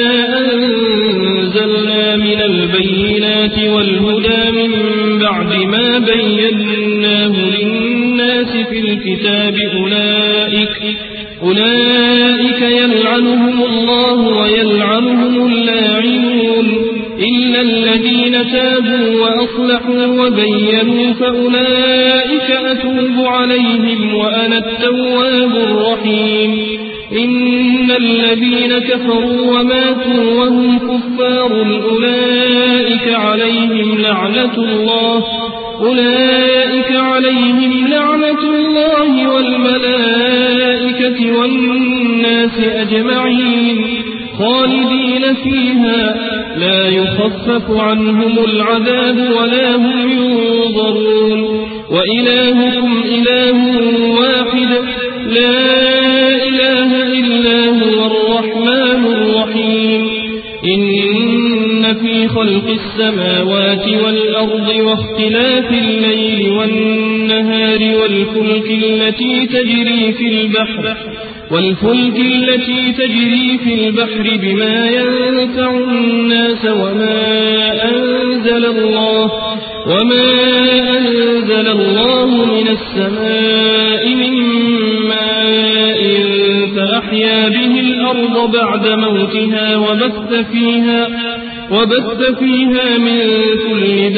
[SPEAKER 1] أنزلنا من البينات والهدى من بعد ما بيناه للناس في الكتاب أولئك أولئك يلعنهم الله ويلعنهم اللاعنون إلا الذين تابوا وأصلحوا وبينوا فأولئك أتوب عليهم وأنا التواب الرحيم إن الذين كفروا وماتوا وهم كفار أولئك عليهم لعنة الله أولئك عليهم لعنة الله والملائكة والناس أجمعين خالدين فيها لا يخفف عنهم العذاب ولا هم ينظرون وإلهكم إله واحد لا إله إلا هو الرحمن الرحيم إن في خلق السماوات والأرض واختلاف الليل والنهار والفلك التي تجري في البحر والفلك التي تجري في البحر بما ينفع الناس وما أنزل الله وما أنزل الله من السماء من ماء فأحيا به الأرض بعد موتها وبث فيها وبث فيها من كل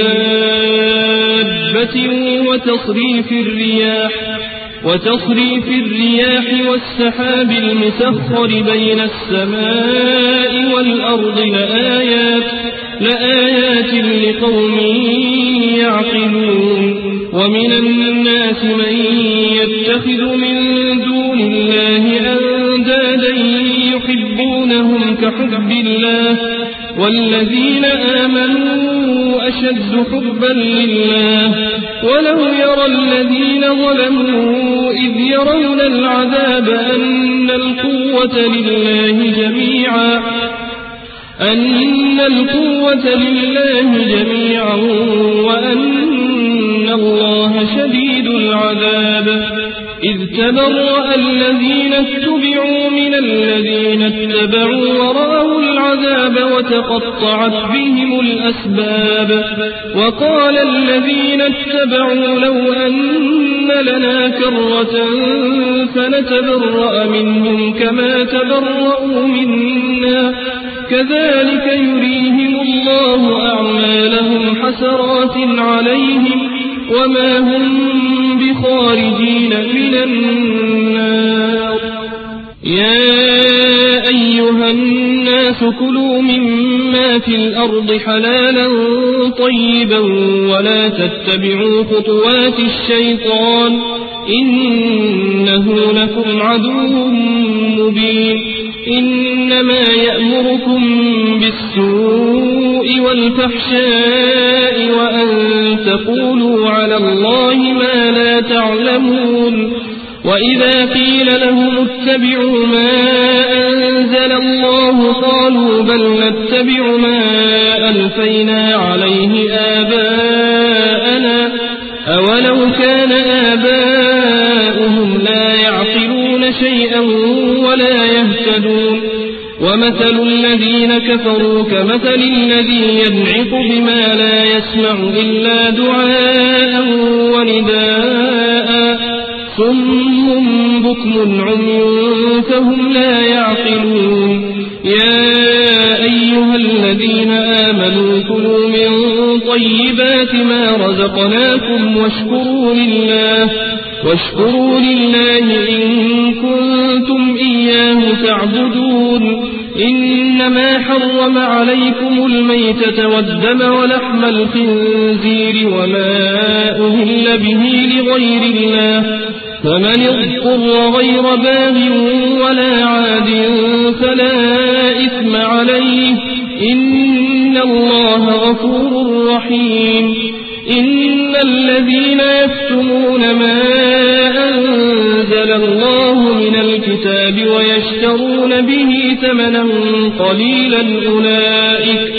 [SPEAKER 1] دابة وتصريف الرياح وتصريف الرياح والسحاب المسخر بين السماء والأرض لآيات لآيات لقوم يعقلون ومن الناس من يتخذ من دون الله أندادا يحبونهم كحب الله والذين آمنوا أشد حبا لله ولو يرى الذين ظلموا إذ يرون العذاب أن القوة لله جميعا أن القوة لله جميعا وأن الله شديد العذاب إذ تبرأ الذين اتبعوا من الذين اتبعوا ورأوا العذاب وتقطعت بهم الأسباب وقال الذين اتبعوا لو أن لنا كرة فنتبرأ منهم كما تبرأوا منا كذلك يريهم الله أعمالهم حسرات عليهم وما هم بخارجين من النار يا أيها الناس كلوا مما في الأرض حلالا طيبا ولا تتبعوا خطوات الشيطان إنه لكم عدو مبين إنما يأمركم بالسوء والفحشاء وأن تقولوا على الله ما لا تعلمون وإذا قيل لهم اتبعوا ما أنزل الله قالوا بل نتبع ما ألفينا عليه آباءنا أولو كان آباؤهم لا يعقلون شيئا ولا يهتدون ومثل الذين كفروا كمثل الذي ينعق بما لا يسمع إلا دعاء ونداء صم بكم عمي فهم لا يعقلون يا أيها الذين آمنوا كلوا من طيبات ما رزقناكم واشكروا لله واشكروا لله إن كنتم إياه تعبدون إنما حرم عليكم الميتة والدم ولحم الخنزير وما أهل به لغير الله فمن اضطر غير باغ ولا عاد فلا إثم عليه إن الله غفور رحيم إن الذين يكتمون ما أنزل الله من الكتاب ويشترون به ثمنا قليلا أولئك,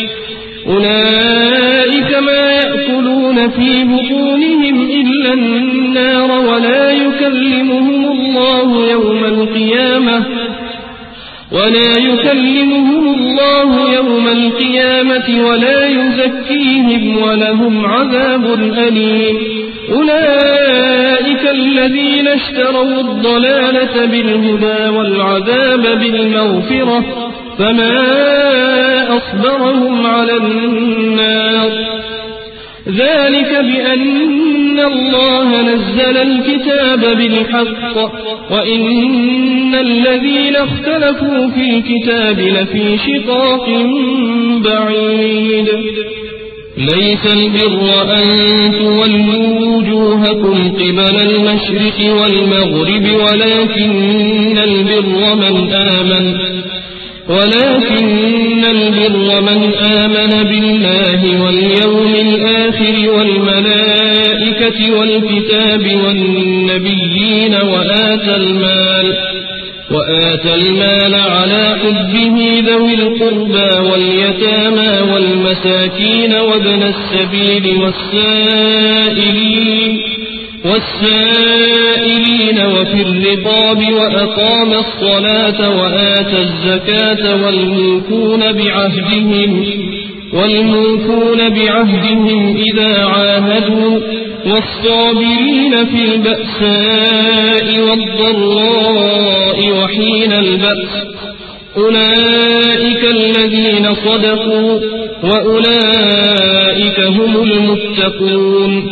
[SPEAKER 1] أولئك ما يأكلون في بطونهم إلا النار ولا يكلمهم الله يوم القيامة ولا يكلمهم الله يوم القيامة ولا يزكيهم ولهم عذاب أليم أولئك الذين اشتروا الضلالة بالهدى والعذاب بالمغفرة فما أصبرهم على النار ذلك بأن الله نزل الكتاب بالحق وإن الذين اختلفوا في الكتاب لفي شقاق بعيد ليس البر أن تولوا وجوهكم قبل المشرق والمغرب ولكن البر من آمن ولكن البر من آمن بالله واليوم الآخر والملائكة والكتاب والنبيين وآتى المال وآتى المال على حبه ذوي القربى واليتامى والمساكين وابن السبيل والسائلين والسائلين وفي الرقاب وأقام الصلاة وآتى الزكاة والموفون بعهدهم والموفون بعهدهم إذا عاهدوا والصابرين في البأساء والضراء وحين البأس أولئك الذين صدقوا وأولئك هم المتقون.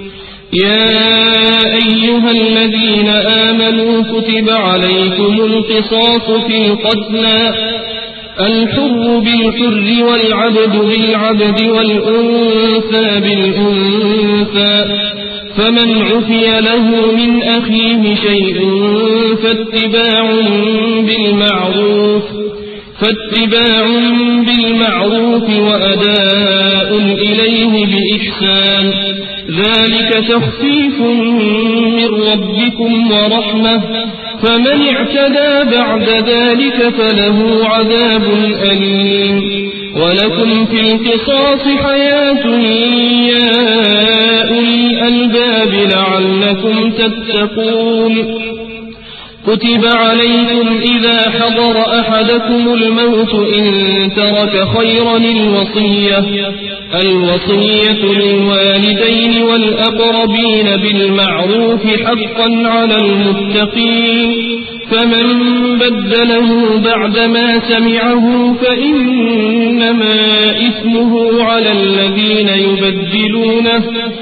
[SPEAKER 1] يا أيها الذين آمنوا كتب عليكم القصاص في القتلى الحر بالحر والعبد بالعبد والأنثى بالأنثى فمن عفي له من أخيه شيء فاتباع بالمعروف فاتباع بالمعروف وأداء إليه بإحسان ذلك تخفيف من ربكم ورحمة فمن اعتدى بعد ذلك فله عذاب أليم. ولكم في القصاص حياة يا أولي الألباب لعلكم تتقون. كتب عليكم إذا حضر أحدكم الموت إن ترك خيرا الوصية الوصية للوالدين والأقربين بالمعروف حقا على المتقين فمن بدله بعدما سمعه فإنما إثمه على الذين يبدلونه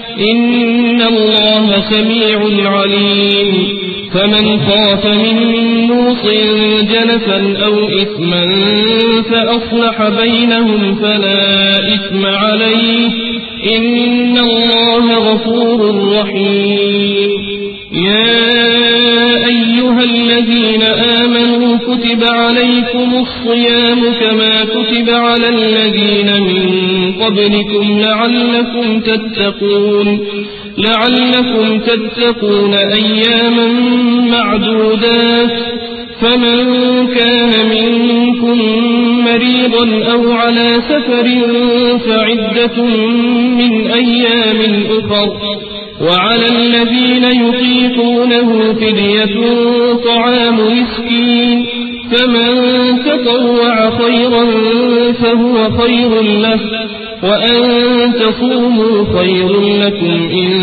[SPEAKER 1] إن الله سميع عليم. فمن خاف من موص جنفا أو إثما فأصلح بينهم فلا إثم عليه إن الله غفور رحيم. يا أيها الذين آمنوا كتب عليكم الصيام كما كتب على الذين من قبلكم لعلكم تتقون لعلكم تتقون أياما معدودات فمن كان منكم مريضا أو على سفر فعدة من أيام أخر وعلى الذين يطيقونه فدية طعام مسكين فمن تطوع خيرا فهو خير له وأن تصوموا خير لكم إن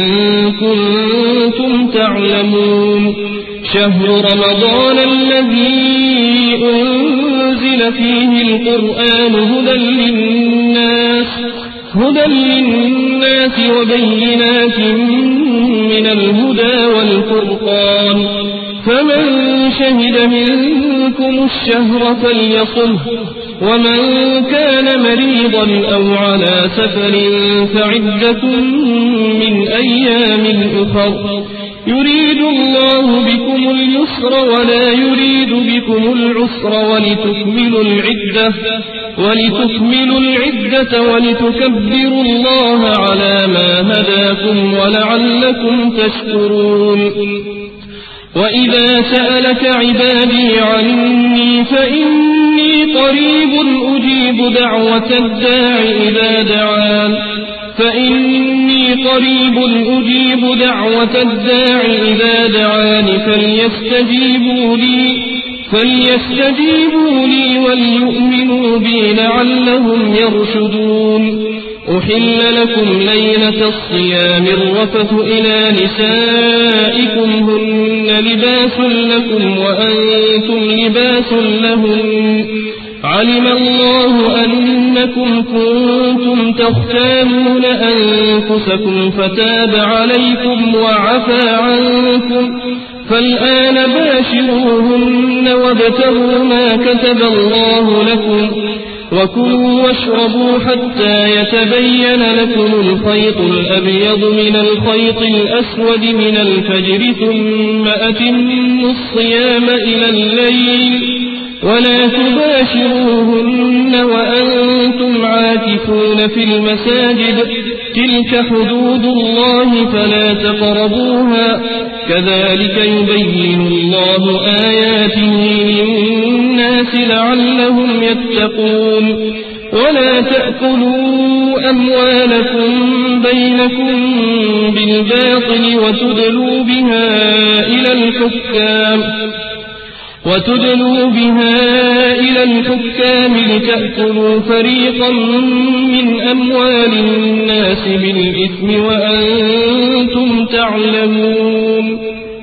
[SPEAKER 1] كنتم تعلمون. شهر رمضان الذي أنزل فيه القرآن هدى للناس هدى للناس وبينات من الهدى والفرقان فمن شهد منكم الشهر فليصمه ومن كان مريضا أو على سفر فعدة من أيام أخر يريد الله بكم اليسر ولا يريد بكم العسر ولتكملوا العدة ولتكملوا العدة ولتكبروا الله على ما هداكم ولعلكم تشكرون. وإذا سألك عبادي عني فإني قريب أجيب دعوة الداع إذا دعان فإني قريب أجيب دعوة الداع إذا دعان فليستجيبوا لي فليستجيبوا لي وليؤمنوا بي لعلهم يرشدون. أحل لكم ليلة الصيام الرفث إلى نسائكم هن لباس لكم وأنتم لباس لهن علم الله أنكم كنتم تختانون أنفسكم فتاب عليكم وعفى عنكم فالآن باشروهن وابتغوا ما كتب الله لكم وكلوا واشربوا حتى يتبين لكم الخيط الأبيض من الخيط الأسود من الفجر ثم أتموا الصيام إلى الليل ولا تباشروهن وأنتم عاكفون في المساجد تلك حدود الله فلا تقربوها كذلك يبين الله آياته للناس لعلهم يتقون ولا تأكلوا أموالكم بينكم بالباطل وتدلوا بها إلى الحكام وتدلوا بها إلى الحكام لتأكلوا فريقا من أموال الناس بالإثم وأنتم تعلمون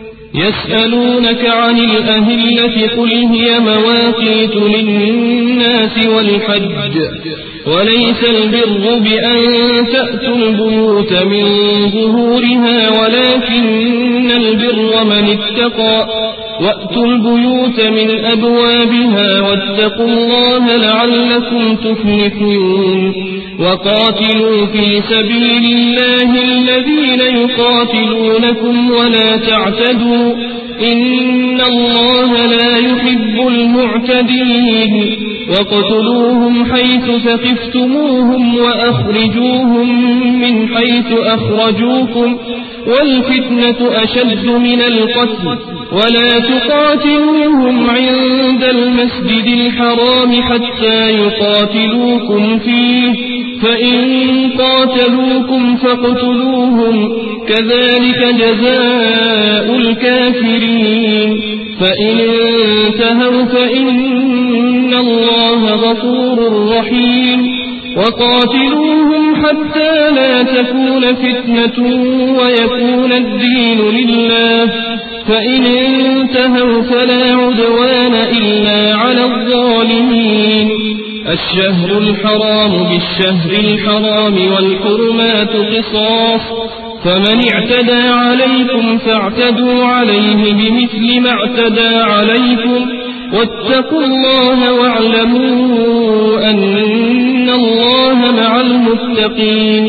[SPEAKER 1] يسألونك عن الأهلة قل هي مواقيت للناس والحج وليس البر بأن تأتوا البيوت من ظهورها ولكن البر من اتقى وأتوا البيوت من أبوابها واتقوا الله لعلكم تفلحون وقاتلوا في سبيل الله الذين يقاتلونكم ولا تعتدوا إن الله لا يحب المعتدين وقتلوهم حيث ثقفتموهم وأخرجوهم من حيث أخرجوكم والفتنة أشد من القتل ولا تقاتلوهم عند المسجد الحرام حتى يقاتلوكم فيه فإن قاتلوكم فاقتلوهم كذلك جزاء الكافرين فإن انتهوا فإن الله غفور رحيم وقاتلوهم حتى لا تكون فتنة ويكون الدين لله فإن انتهوا فلا عدوان إلا على الظالمين الشهر الحرام بالشهر الحرام والحرمات قصاص فمن اعتدى عليكم فاعتدوا عليه بمثل ما اعتدى عليكم واتقوا الله واعلموا أن الله مع المتقين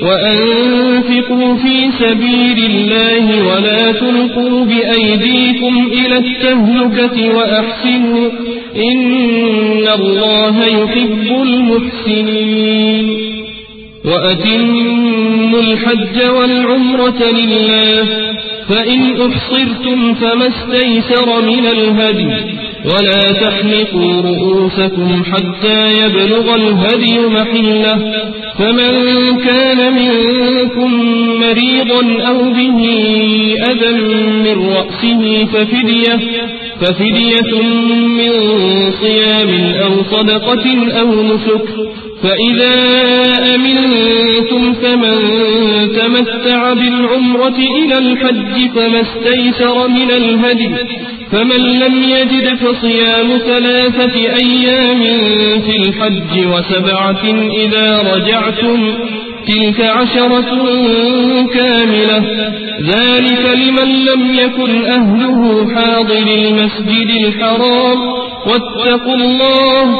[SPEAKER 1] وأنفقوا في سبيل الله ولا تلقوا بأيديكم إلى التهلكة وأحسنوا إن الله يحب المحسنين وأتموا الحج والعمرة لله فإن أحصرتم فما استيسر من الهدي ولا تحلقوا رؤوسكم حتى يبلغ الهدي محله فمن كان منكم مريضا أو به أذى من رأسه ففدية ففدية من صيام أو صدقة أو نسك فإذا أمنتم فمن تمتع بالعمرة إلى الحج فما استيسر من الهدي فمن لم يجد فصيام ثلاثة أيام في الحج وسبعة إذا رجعتم تلك عشرة كاملة ذلك لمن لم يكن أهله حاضر المسجد الحرام واتقوا الله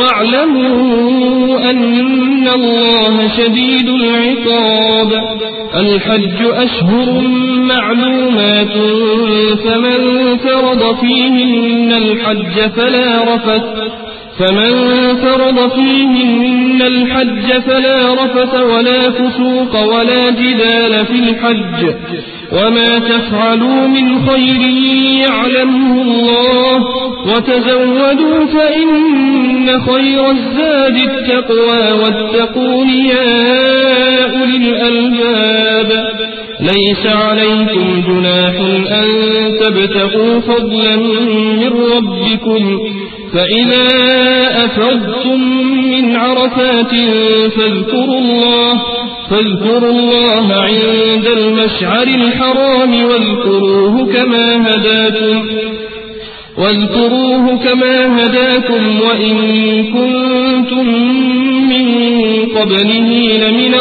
[SPEAKER 1] واعلموا أن الله شديد العقاب الحج أشهر معلومات فمن فرض فيهن الحج فلا رفث فمن فرض فيهن الحج فلا رفث ولا فسوق ولا جدال في الحج وما تفعلوا من خير يعلمه الله وتزودوا فإن خير الزاد التقوى واتقون يا أولي الألباب ليس عليكم جناح أن تبتغوا فضلا من ربكم فإذا أفضتم من عرفات فاذكروا الله فاذكروا الله عند المشعر الحرام واذكروه كما هداكم واذكروه كما هداكم وإن كنتم من قبله لمن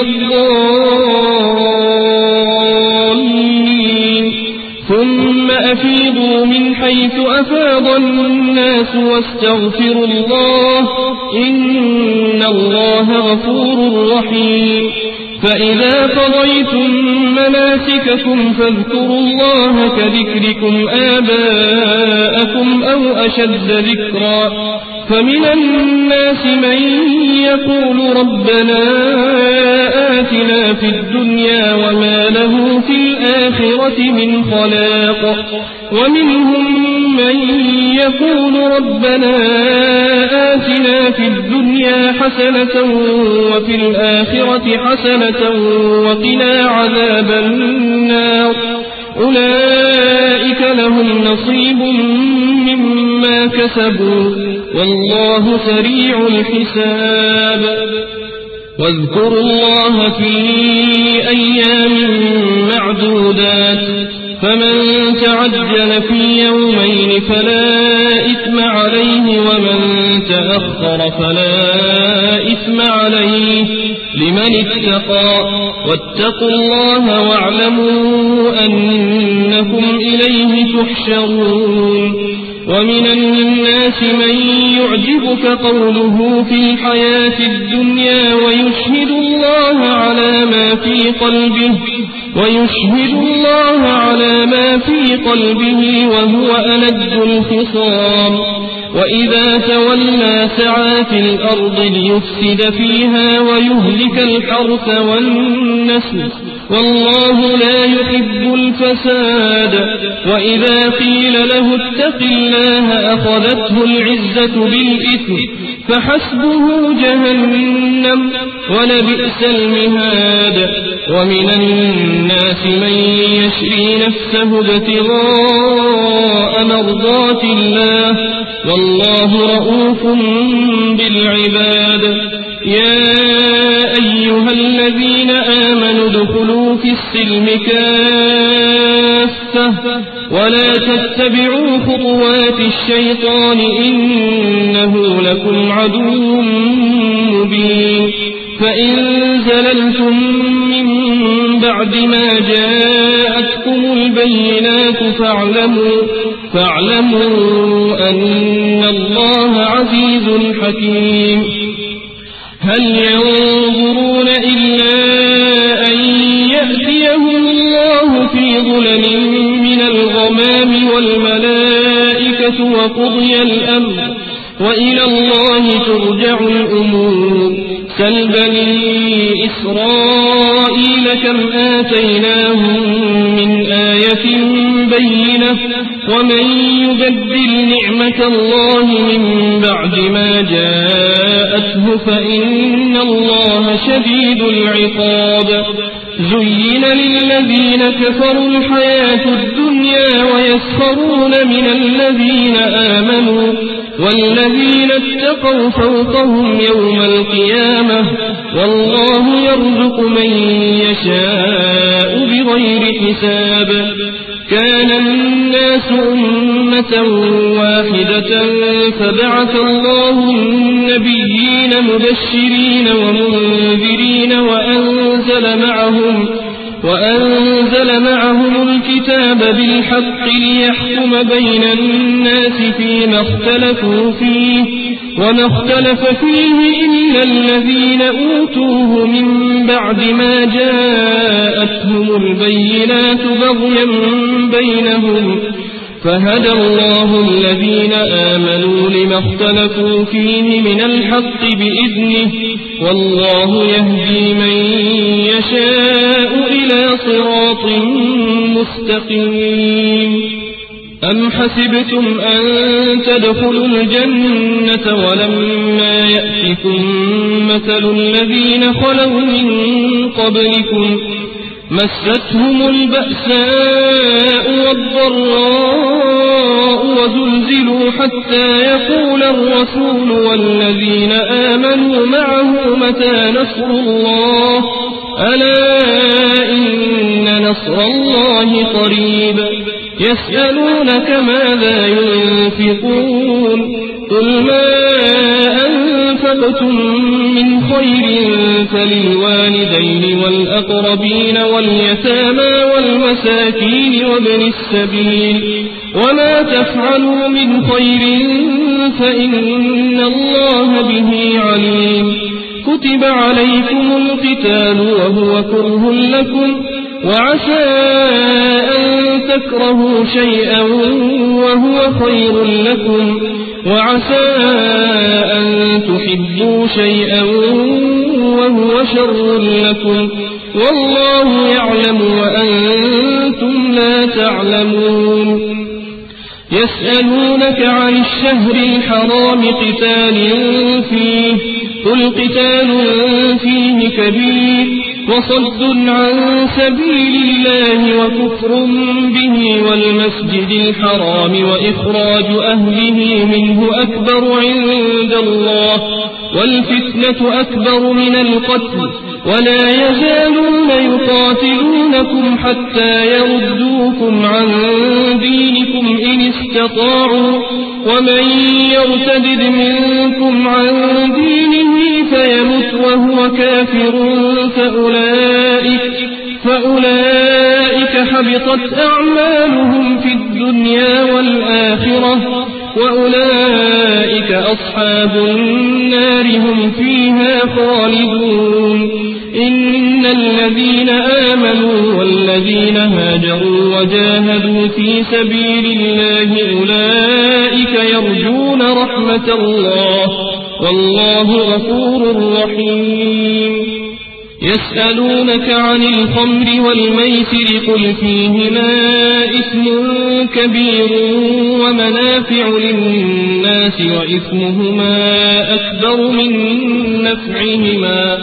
[SPEAKER 1] الضالين ثم أفيضوا من حيث أفاض الناس واستغفروا الله إن الله غفور رحيم فإذا قضيتم مناسككم فاذكروا الله كذكركم آباءكم أو أشد ذكرا فمن الناس من يقول ربنا آتنا في الدنيا وما له في الآخرة من خلاق ومنهم من يقول ربنا آتنا في الدنيا حسنة وفي الآخرة حسنة وقنا عذاب النار أولئك لهم نصيب مما كسبوا والله سريع الحساب واذكروا الله في أيام معدودات فمن تعجل في يومين فلا إثم عليه ومن تأخر فلا إثم عليه لمن اتقى واتقوا الله واعلموا أنكم إليه تحشرون ومن الناس من يعجبك قوله في الحياة الدنيا ويشهد الله على ما في قلبه ويشهد الله على ما في قلبه وهو ألد الخصام وإذا تولى سعى في الأرض ليفسد فيها ويهلك الحرث والنسل والله لا يحب الفساد وإذا قيل له اتق الله أخذته العزة بالإثم فحسبه جهنم ولبئس المهاد ومن الناس من يشري نفسه ابتغاء مرضات الله والله رؤوف بالعباد يا أيها الذين آمنوا ادخلوا في السلم كافة ولا تتبعوا خطوات الشيطان إنه لكم عدو مبين فإن زللتم من بعد ما جاءتكم البينات فاعلموا, فاعلموا أن الله عزيز حكيم هل ينظرون إلا أن يأتيهم الله في ظلل من الغمام والملائكة وقضي الأمر وإلى الله ترجع الأمور سل بني إسرائيل كم آتيناهم من آية بينة ومن يبدل نعمة الله من بعد ما جاءته فإن الله شديد العقاب زين للذين كفروا الحياة الدنيا ويسخرون من الذين آمنوا والذين اتقوا فوقهم يوم القيامة والله يرزق من يشاء بغير حساب كان الناس أمة واحدة فبعث الله النبيين مبشرين ومنذرين وأنزل معهم وأنزل معهم الكتاب بالحق ليحكم بين الناس فيما اختلفوا فيه وما اختلف فيه إلا الذين أوتوه من بعد ما جاءتهم البينات بغيا بينهم فهدى الله الذين آمنوا لما اختلفوا فيه من الحق بإذنه والله يهدي من يشاء إلى صراط مستقيم أم حسبتم أن تدخلوا الجنة ولما يأتكم مثل الذين خلوا من قبلكم مستهم البأساء والضراء وزلزلوا حتى يقول الرسول والذين آمنوا معه متى نصر الله ألا إن نصر الله قريب يسألونك ماذا ينفقون قل ما أنفقتم من خير فللوالدين والأقربين واليتامى والمساكين وابن السبيل وما تفعلوا من خير فإن الله به عليم كتب عليكم القتال وهو كره لكم وعسى أن تكرهوا شيئا وهو خير لكم وعسى أن تحبوا شيئا وهو شر لكم والله يعلم وأنتم لا تعلمون يسألونك عن الشهر الحرام قتال فيه قل قتال فيه كبير وصد عن سبيل الله وكفر به والمسجد الحرام وإخراج أهله منه أكبر عند الله والفتنة أكبر من القتل ولا يزالون يقاتلونكم حتى يردوكم عن دينكم إن استطاعوا ومن يرتد منكم عن دينه فيمت وهو كافر فأولئك, فأولئك حبطت أعمالهم في الدنيا والآخرة وأولئك أصحاب النار هم فيها خالدون إن الذين آمنوا والذين هاجروا وجاهدوا في سبيل الله أولئك يرجون رحمة الله والله غفور رحيم يسألونك عن الخمر والميسر قل فيهما إثم كبير ومنافع للناس وإثمهما أكبر من نفعهما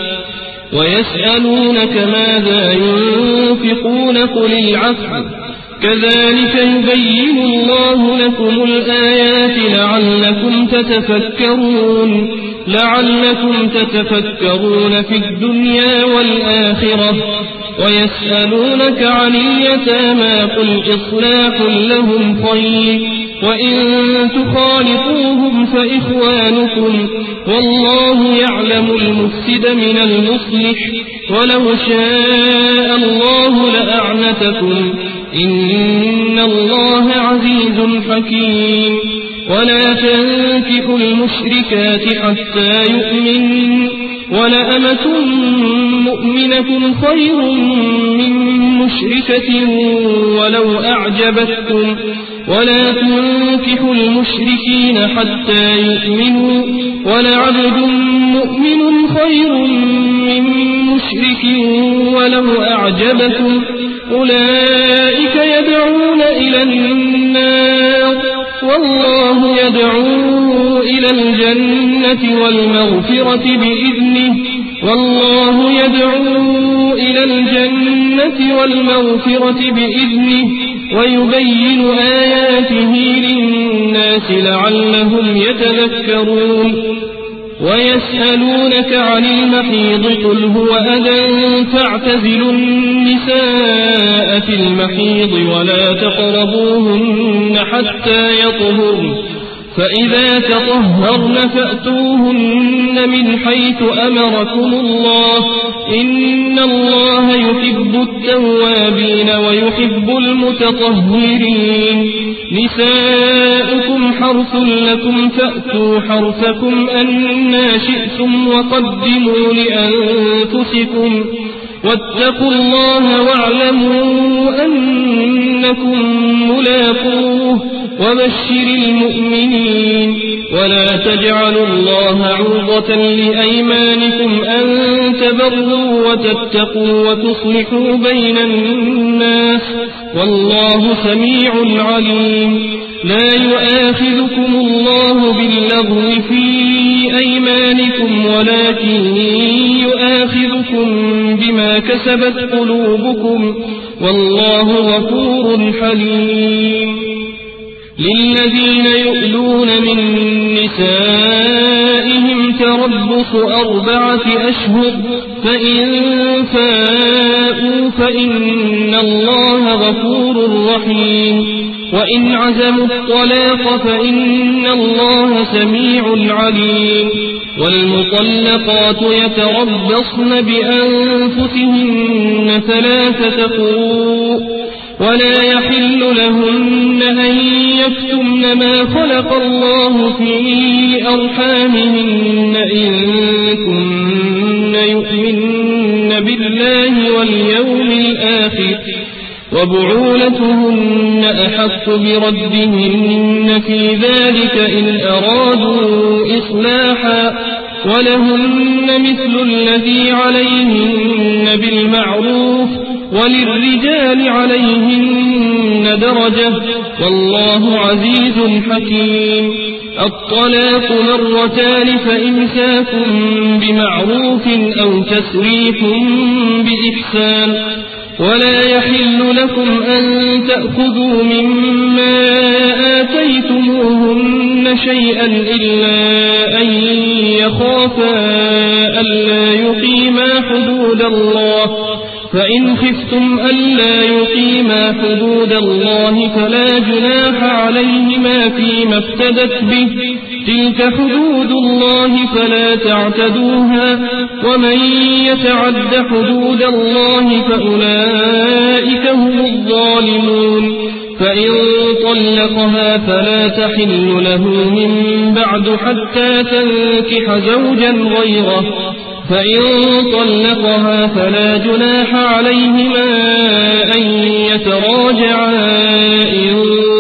[SPEAKER 1] ويسألونك ماذا ينفقون قل العفو كذلك يبين الله لكم الآيات لعلكم تتفكرون لعلكم تتفكرون في الدنيا والآخرة ويسألونك عن اليتامى قل إصلاح لهم خير وإن تخالطوهم فإخوانكم والله يعلم المفسد من المصلح ولو شاء الله لأعنتكم إن الله عزيز حكيم ولا تنكحوا المشركات حتى يؤمنوا ولأمة مؤمنة خير من مشركة ولو أعجبتكم ولا تنكحوا المشركين حتى يؤمنوا ولعبد مؤمن خير من مشرك ولو أعجبكم أولئك يدعون إلى النار والله يدعو إلى الجنة والمغفرة بإذنه والله يدعو إلى الجنة والمغفرة بإذنه ويبين آياته للناس لعلهم يتذكرون ويسألونك عن المحيض قل هو أذى فاعتزلوا النساء في المحيض ولا تقربوهن حتى يطهرن فإذا تطهرن فأتوهن من حيث أمركم الله إن الله يحب التوابين ويحب المتطهرين نساؤكم حرث لكم فأتوا حرثكم أنى شئتم وقدموا لأنفسكم واتقوا الله واعلموا أنكم ملاقوه وبشر المؤمنين ولا تجعلوا الله عرضة لأيمانكم أن تبروا وتتقوا وتصلحوا بين الناس والله سميع عليم لا يؤاخذكم الله باللغو في أيمانكم ولكن يؤاخذكم بما كسبت قلوبكم والله غفور حليم للذين يؤلون من نسائهم تربص أربعة أشهر فإن فاءوا فإن الله غفور رحيم وإن عزموا الطلاق فإن الله سميع عليم والمطلقات يتربصن بأنفسهن ثلاثة قروء ولا يحل لهن أن يكتمن ما خلق الله في أرحامهن إن كن يؤمن بالله واليوم الآخر وبعولتهن أحق بردهن في ذلك إن أرادوا إصلاحا ولهن مثل الذي عليهن بالمعروف وللرجال عليهن درجة والله عزيز حكيم. الطلاق مرتان فإمساك بمعروف أو تسريح بإحسان ولا يحل لكم أن تأخذوا مما آتيتموهن شيئا إلا أن يخافا ألا يقيما حدود الله فإن خفتم ألا يقيما حدود الله فلا جناح عليهما فيما افتدت به تلك حدود الله فلا تعتدوها ومن يتعد حدود الله فأولئك هم الظالمون. فإن طلقها فلا تحل له من بعد حتى تنكح زوجا غيره فإن طلقها فلا جناح عليهما أن يتراجعا إن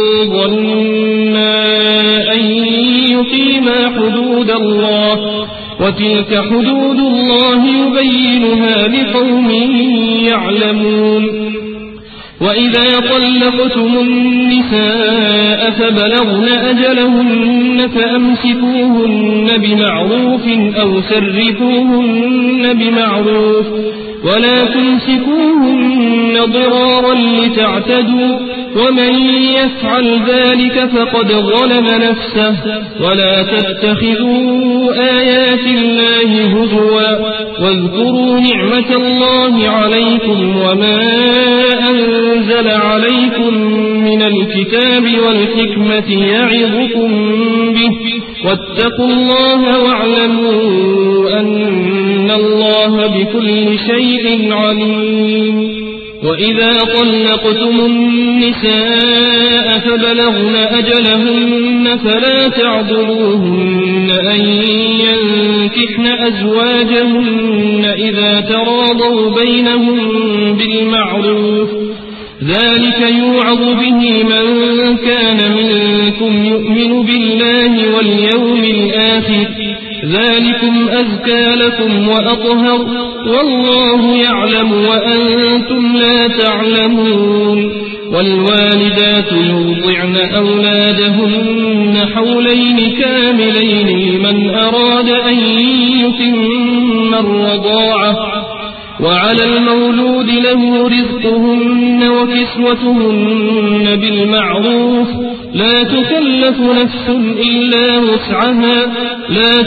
[SPEAKER 1] ظنا أن يقيما حدود الله وتلك حدود الله يبينها لقوم يعلمون. وإذا طلقتم النساء فبلغن أجلهن فأمسكوهن بمعروف أو سرحوهن بمعروف ولا تمسكوهن ضرارا لتعتدوا ومن يفعل ذلك فقد ظلم نفسه ولا تتخذوا آيات الله هزوا واذكروا نعمة الله عليكم وما أنزل عليكم من الكتاب والحكمة يعظكم به واتقوا الله واعلموا أن الله بكل شيء عليم. وإذا طلقتم النساء فبلغن أجلهن فلا تعضلوهن أن ينكحن أزواجهن إذا تراضوا بينهم بالمعروف ذلك يوعظ به من كان منكم يؤمن بالله واليوم الآخر ذلكم أزكى لكم وأطهر والله يعلم وأنتم لا تعلمون. والوالدات يرضعن أولادهن حولين كاملين لمن أراد أن يتم الرضاعة وعلى المولود له رزقهن وكسوتهن بالمعروف لا تكلف نفس إلا وسعها لا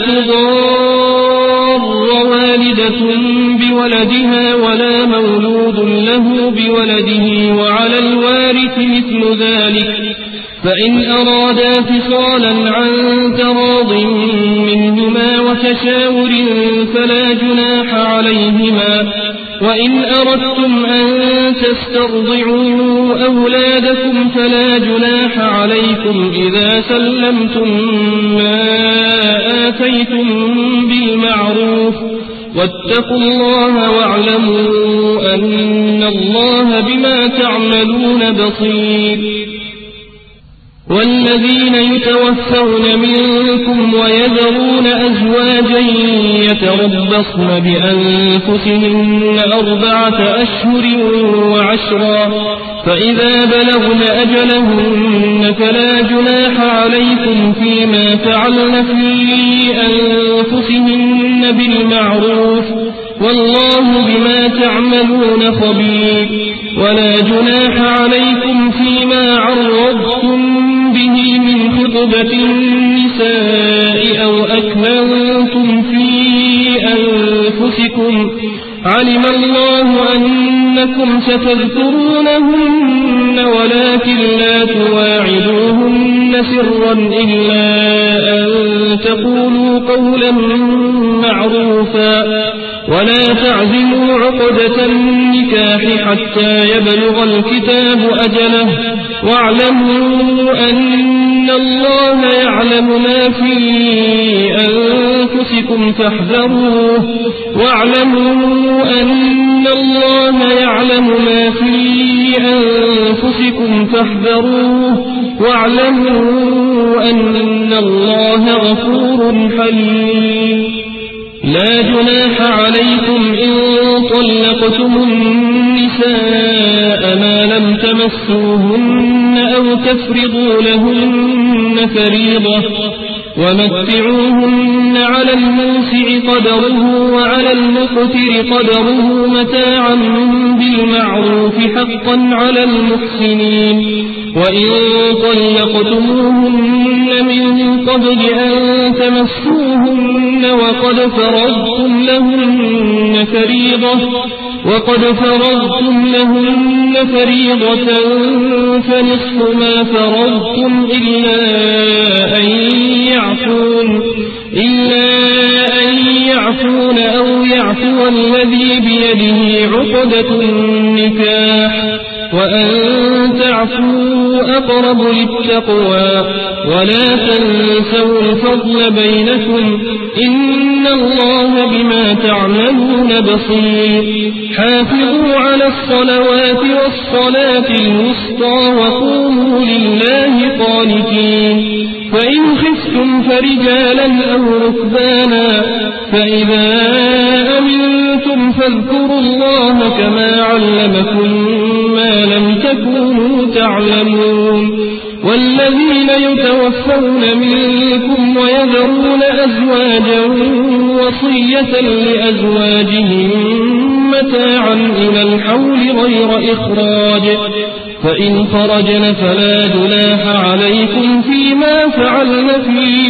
[SPEAKER 1] تضار والدة بولدها ولا مولود له بولده وعلى الوارث مثل ذلك فإن أرادا فصالا عن تراض منهما وتشاور فلا جناح عليهما. وإن أردتم أن تسترضعوا أولادكم فلا جناح عليكم إذا سلمتم ما آتيتم بالمعروف واتقوا الله واعلموا أن الله بما تعملون بصير. والذين يتوفون منكم ويذرون أزواجا يتربصن بأنفسهن أربعة أشهر وعشرا فإذا بلغن أجلهن فلا جناح عليكم فيما فعلن في أنفسهن بالمعروف والله بما تعملون خبير. ولا جناح عليكم فيما عرضتم به من خطبة النساء أو أكننتم في أنفسكم علم الله أنكم ستذكرونهن ولكن لا تواعدوهن سرا إلا أن تقولوا قولا معروفا ولا تعزموا عقدة النكاح حتى يبلغ الكتاب أجله واعلموا أن الله يعلم ما في أنفسكم فاحذروه واعلموا أن الله يعلم ما في أنفسكم فاحذروه واعلموا أن الله غفور حليم. لا جناح عليكم إن طلقتم النساء ما لم تمسوهن أو تفرضوا لهن فريضة ومتعوهن على الموسع قدره وعلى المقتر قدره متاعا بالمعروف حقا على المحسنين. وإن طلقتموهن من قبل أن تمسوهن وقد فرضتم لهن فريضة وقد فرضتم لهن فريضة فنصف ما فرضتم إلا أن يعفون إلا أن يعفون أو يعفو الذي بيده عقدة النكاح وأن تعفوا أقرب للتقوى ولا تنسوا الفضل بينكم إن الله بما تعملون بصير. حافظوا على الصلوات والصلاة الوسطى وقوموا لله قانتين. فإن خفتم فرجالا أو ركبانا فإذا أمنتم فاذكروا الله كما علمكم ما لم تكونوا تعلمون. والذين يتوفون منكم ويذرون أزواجا وصية لأزواجهم متاعا إلى الحول غير إخراج فإن خرجن فلا جناح عليكم فيما فعلن في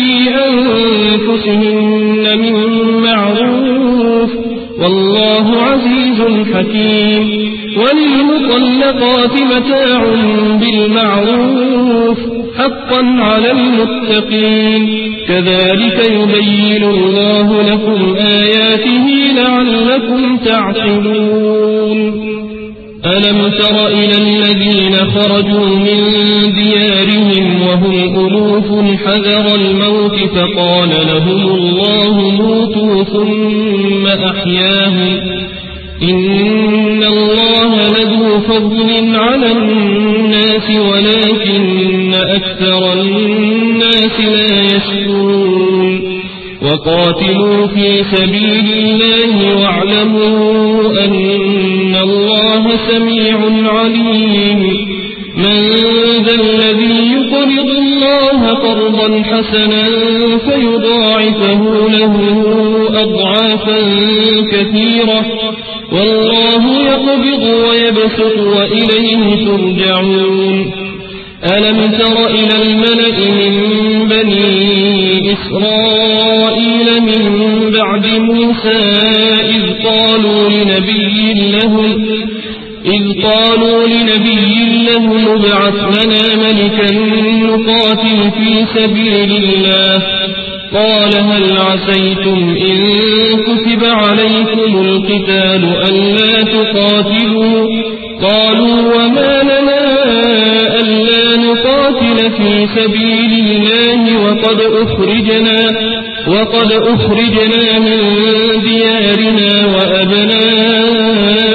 [SPEAKER 1] أنفسهن من معروف والله عزيز حكيم. وللمطلقات متاع بالمعروف حقا على المتقين. كذلك يبين الله لكم آياته لعلكم تعقلون. ألم تر إلى الذين خرجوا من ديارهم وهم ألوف حذر الموت فقال لهم الله موتوا ثم أحياهم إن الله لذو فضل على الناس ولكن أكثر الناس لا يشكرون. وقاتلوا في سبيل الله واعلموا أن الله سميع عليم. من ذا الذي يقرض الله قرضا حسنا فيضاعفه له أضعافا كثيرة والله يقبض ويبسط وإليه ترجعون. ألم تر إلى الملأ من بني إسرائيل من بعد موسى إذ قالوا لنبي لهم إذ قالوا لنبي لهم ابعث لنا ملكا نقاتل في سبيل الله قال هل عسيتم إن كتب عليكم القتال ألا تقاتلوا قالوا وما لنا ألا نقاتل في سبيل الله وقد أخرجنا وقد أخرجنا من ديارنا وأبنائنا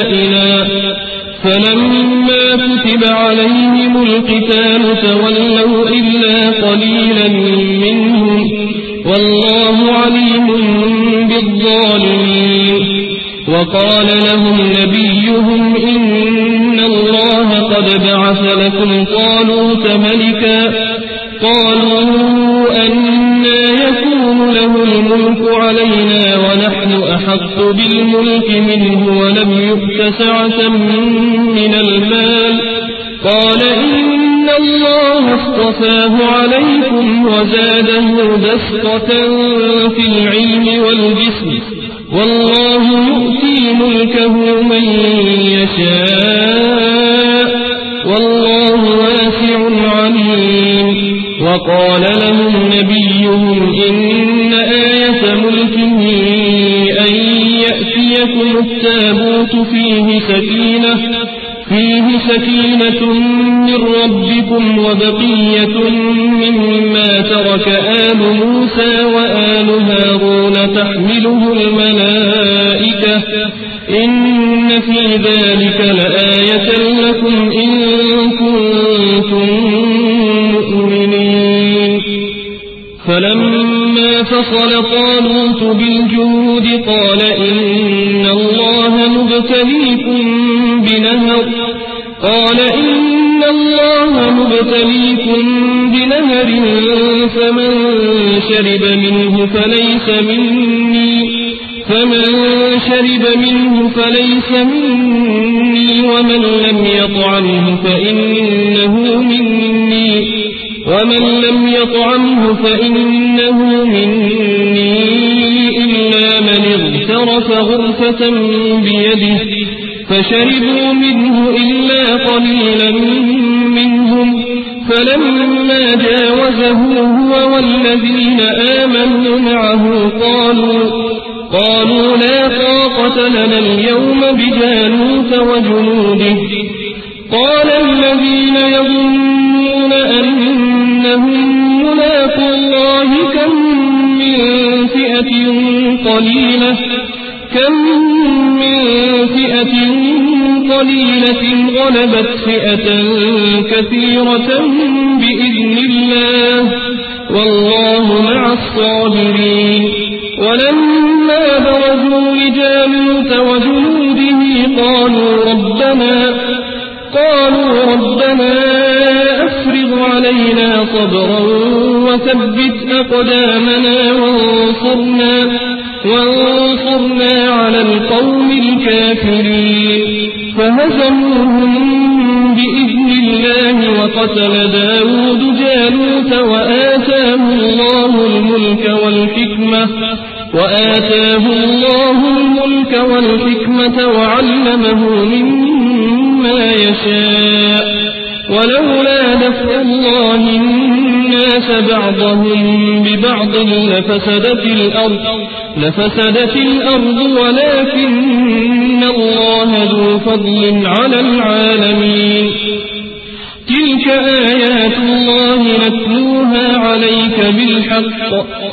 [SPEAKER 1] فلما كتب عليهم القتال تولوا إلا قليلا منهم والله عليم بالظالمين. وقال لهم نبيهم إن الله قد بعث لكم طالوت ملكا قالوا أنى يكون له الملك علينا ونحن أحق بالملك منه ولم يؤت سعة من المال قال إن الله اصطفاه عليكم وزاده بسطة في العلم والجسم والله يؤتي ملكه من يشاء والله واسع عليم. وقال لهم نبيهم إن آية ملكه أن فيه سكينة من ربكم وبقية مما ترك آل موسى وآل هارون تحمله الملائكة إن في ذلك لآية لكم إن كنتم مؤمنين فلما فصل طالوت بالجنود قال إن الله مبتليكم بنهر قال إن الله مبتليكم بنهر فمن شرب منه فليس مني فمن شرب منه فليس مني ومن لم يطعمه فإنه مني ومن لم يطعمه فإنه مني إلا من اغترف غرفة بيده فشربوا منه إلا قليلا منهم فلما جاوزه هو والذين آمنوا معه قالوا قالوا لا طاقة لنا اليوم بجالوت وجنوده قال الذين يظنون أنهم ملاقو الله كم من فئة قليلة كم من فئة قليلة غلبت فئة كثيرة بإذن الله والله مع الصابرين ولما برزوا لجالوت وجنوده قالوا ربنا قالوا ربنا أفرغ علينا صبرا وثبت أقدامنا وانصرنا وانصرنا على القوم الكافرين فهزموهم بإذن الله وقتل داود جالوت وآتاه الله الملك والحكمة وآتاه الله الملك والحكمة وعلمه مما يشاء ولولا دفع الله الناس بعضهم ببعض لفسدت الأرض لفسدت الأرض ولكن الله ذو فضل على العالمين تلك آيات الله نتلوها عليك بالحق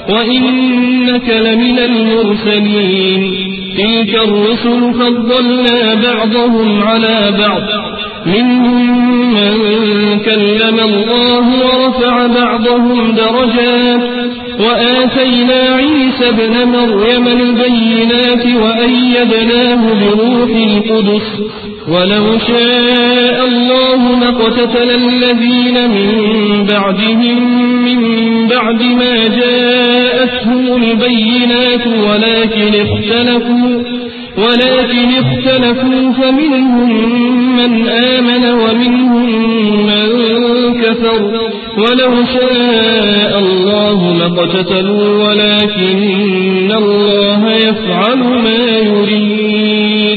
[SPEAKER 1] وإنك لمن المرسلين تلك الرسل فضلنا بعضهم على بعض منهم من كلم الله ورفع بعضهم درجات وآتينا عيسى ابن مريم البينات وأيدناه بروح القدس ولو شاء الله ما اقتتل الذين من بعدهم من بعد ما جاءتهم البينات ولكن اختلفوا ولكن اختلفوا فمنهم من آمن ومنهم من كفر ولو شاء الله ما اقتتلوا ولكن الله يفعل ما يريد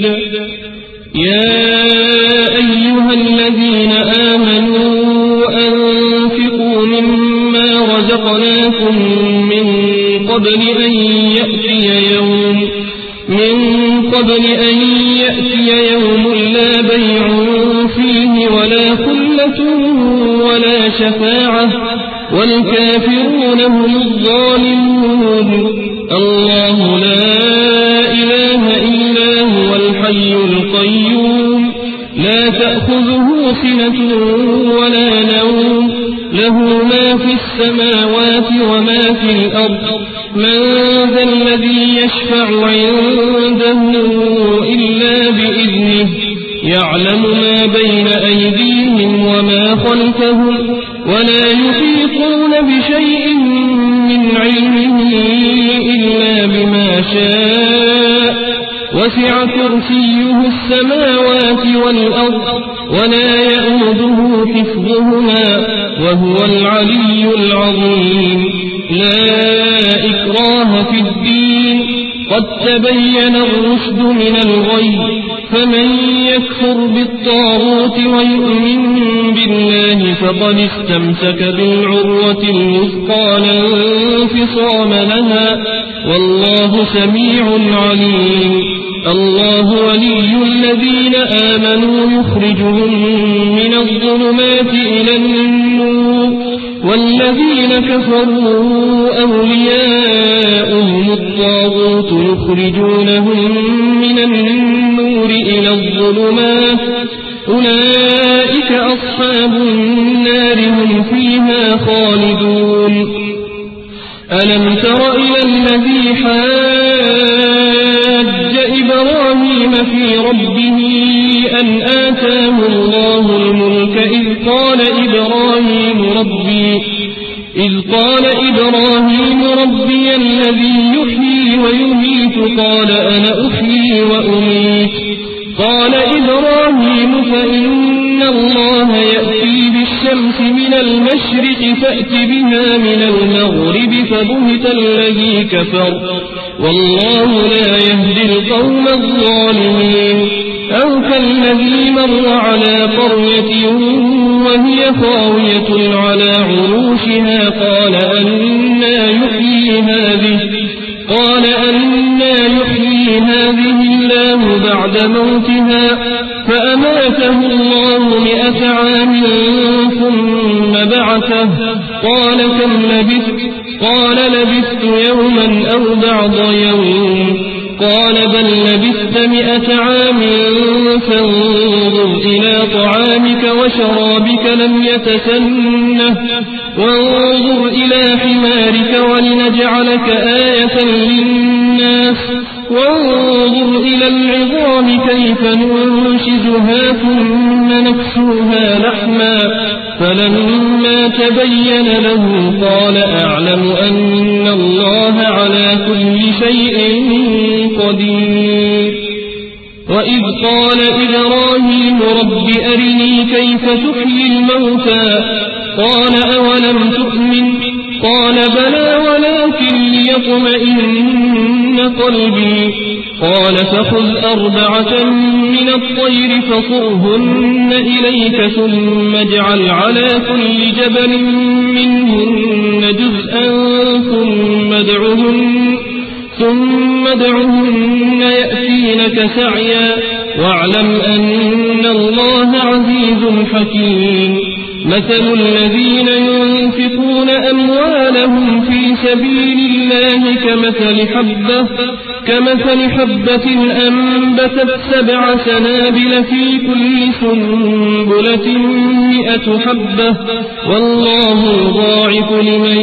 [SPEAKER 1] يا أيها الذين آمنوا أنفقوا مما رزقناكم من قبل أن يأتي يوم من قبل أن يأتي يوم لا بيع فيه ولا خلة ولا شفاعة والكافرون هم الظالمون الله لا إله إلا هو الحي القيوم لا تأخذه سنة ولا نوم له ما في السماوات وما في الأرض من ذا الذي يشفع عنده إلا بإذنه يعلم ما بين أيديهم وما خلفهم ولا يحيطون بشيء من علمه إلا بما شاء وسع كرسيه السماوات والأرض ولا يؤوده حفظهما وهو العلي العظيم لا إكراه في الدين قد تبين الرشد من الغي فمن يكفر بالطاغوت ويؤمن بالله فقد استمسك بالعروة الوثقى لا انفصام لها والله سميع عليم الله ولي الذين آمنوا يخرجهم من الظلمات إلى النور والذين كفروا أولياؤهم الطاغوت يخرجونهم من النور إلى الظلمات أولئك أصحاب النار هم فيها خالدون ألم تر إلى الذي حاج إبراهيم في ربه أن آتاه الله الملك إذ قال إبراهيم ربي إذ قال إبراهيم ربي الذي يحيي ويميت قال أنا أحيي وأميت قال إبراهيم فإن الله يأتي بالشمس من المشرق فأت بها من المغرب فبهت الذي كفر والله لا يهدي القوم الظالمين أو كالذي مر على قرية وهي خاوية على عروشها قال أنى يحيي هذه قال أنى يحيي هذه الله بعد موتها فأماته الله مئة عام ثم بعثه قال كم لبثت قال لبثت يوما أو بعض يوم قال بل لبثت مئة عام فانظر إلى طعامك وشرابك لم يتسنه وانظر إلى حمارك ولنجعلك آية للناس وانظر إلى العظام كيف ننشزها ثم نكسوها لحما فلما تبين له قال أعلم أن الله على كل شيء قدير وإذ قال إبراهيم رب أرني كيف تحيي الموتى قال أولم تؤمن قال بلى ولكن ليطمئن قلبي قال فخذ أربعة من الطير فصرهن إليك ثم اجعل على كل جبل منهن جزءا ثم ادعهن ثم ادعهن يأتينك سعيا واعلم أن الله عزيز حكيم مثل الذين ينفقون أموالهم في سبيل الله كمثل حبة كمثل حبة أنبتت سبع سنابل في كل سنبلة مئة حبة والله يضاعف لمن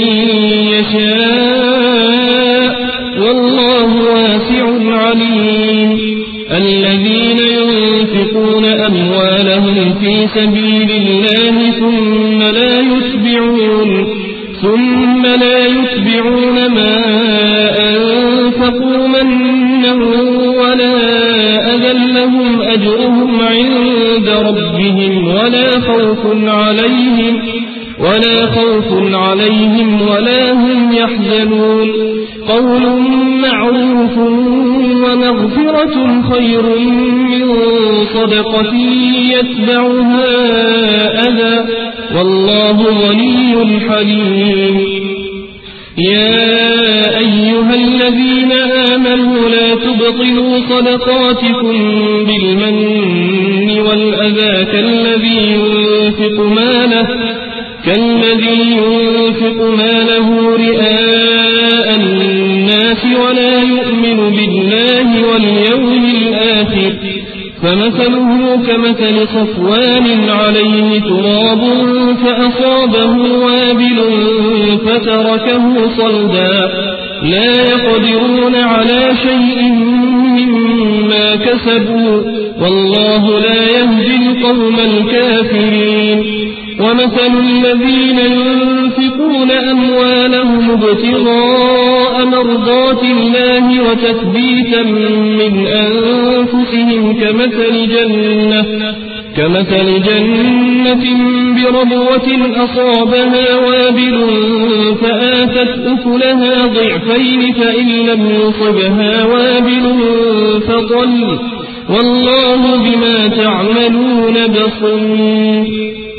[SPEAKER 1] يشاء والله واسع عليم الذين ينفقون أموالهم في سبيل الله ثم لا يتبعون ثم لا يتبعون ما أنفقوا منا ولا أذى لهم أجرهم عند ربهم ولا خوف عليهم ولا خوف عليهم ولا هم يحزنون قول معروف ومغفرة خير من صدقة يتبعها أذى والله غني حليم يا أيها الذين آمنوا لا تبطلوا صدقاتكم بالمن والأذى كالذي ينفق ماله كالذي ينفق ماله رئاء الناس ولا يؤمن بالله واليوم الآخر فمثله كمثل صفوان عليه تراب فأصابه وابل فتركه صلدا لا يقدرون على شيء مما كسبوا والله لا يهدي القوم الكافرين ومثل الذين ينفقون أموالهم ابتغاء مرضات الله وتثبيتا من أنفسهم كمثل جنة كمثل جنة بربوة أصابها وابل فآتت أكلها ضعفين فإن لم يصبها وابل فطل والله بما تعملون بصير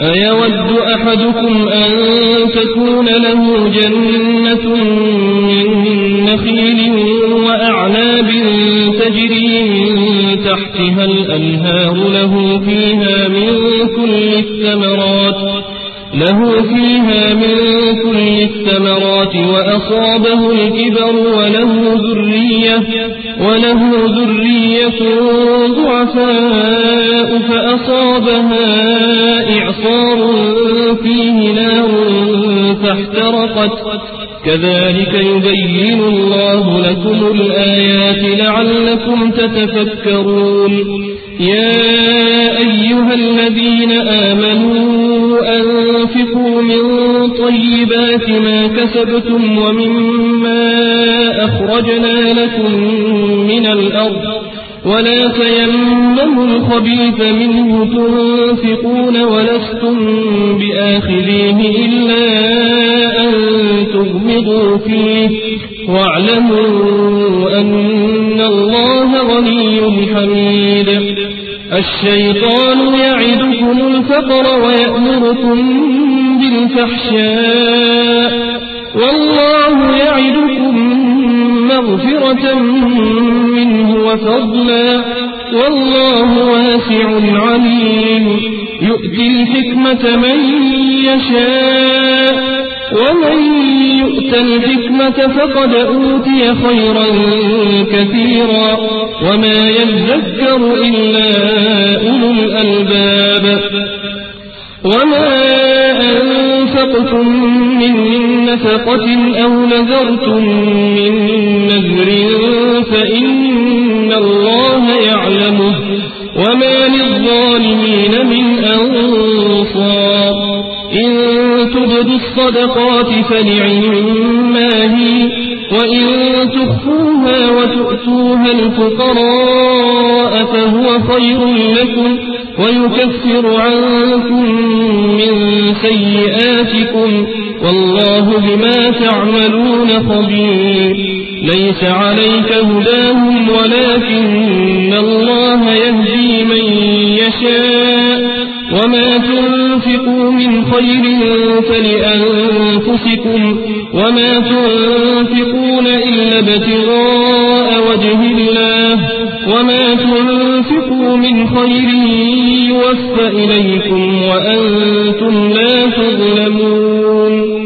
[SPEAKER 1] أيود أحدكم أن تكون له جنة من نخيل وأعناب تجري من تحتها الأنهار له فيها من كل الثمرات له فيها من كل الثمرات وأصابه الكبر وله ذرية وله ذرية ضعفاء فأصابها إعصار فيه نار فاحترقت كذلك يبين الله لكم الآيات لعلكم تتفكرون يا أيها الذين آمنوا أنفقوا من طيبات ما كسبتم ومما أخرجنا لكم من الأرض ولا تيمموا الخبيث منه تنفقون ولستم بآخذيه إلا أن تغمضوا فيه واعلموا أن الله غني حميد الشيطان يعدكم الفقر ويأمركم بالفحشاء والله يعدكم مغفرة منه وفضلا والله واسع عليم يؤتي الحكمة من يشاء ومن يؤت الحكمة فقد أوتي خيرا كثيرا وما يذكر إلا أولو الألباب وما أنفقتم من نفقة أو نذرتم من نذر فإن الله يعلمه وما للظالمين من أنصار إن تبدوا الصدقات فنعما هي وإن تخفوها وتؤتوها الفقراء فهو خير لكم ويكفر عنكم من سيئاتكم والله بما تعملون خبير ليس عليك هداهم ولكن الله يهدي من يشاء وما تنفقوا من خير فلأنفسكم وما تنفقون إلا ابتغاء وجه الله وما تنفقوا من خير يوفى إليكم وأنتم لا تظلمون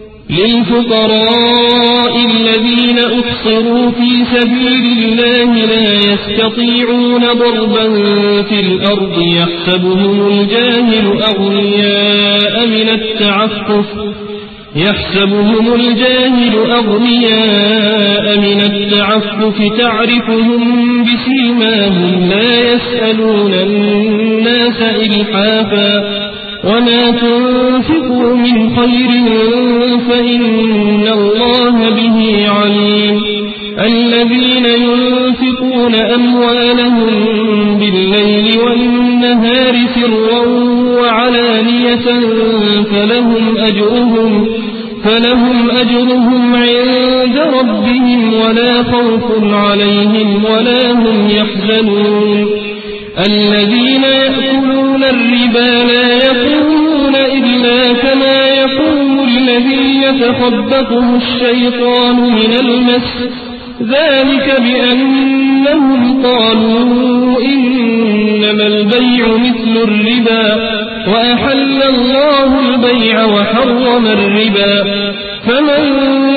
[SPEAKER 1] للفقراء الذين أحصروا في سبيل الله لا يستطيعون ضربا في الأرض يحسبهم الجاهل أغنياء من التعفف يحسبهم الجاهل أغنياء من التعفف تعرفهم بسيماهم لا يسألون الناس إلحافا وما تنفقوا من خير فإن الله به عليم الذين ينفقون أموالهم بالليل والنهار سرا وعلانية فلهم أجرهم فلهم أجرهم عند ربهم ولا خوف عليهم ولا هم يحزنون الذين يأكلون الربا لا يقومون إلا كما يقوم الذي يتخبطه الشيطان من المس ذلك بأنهم قالوا إنما البيع مثل الربا وأحل الله البيع وحرم الربا فمن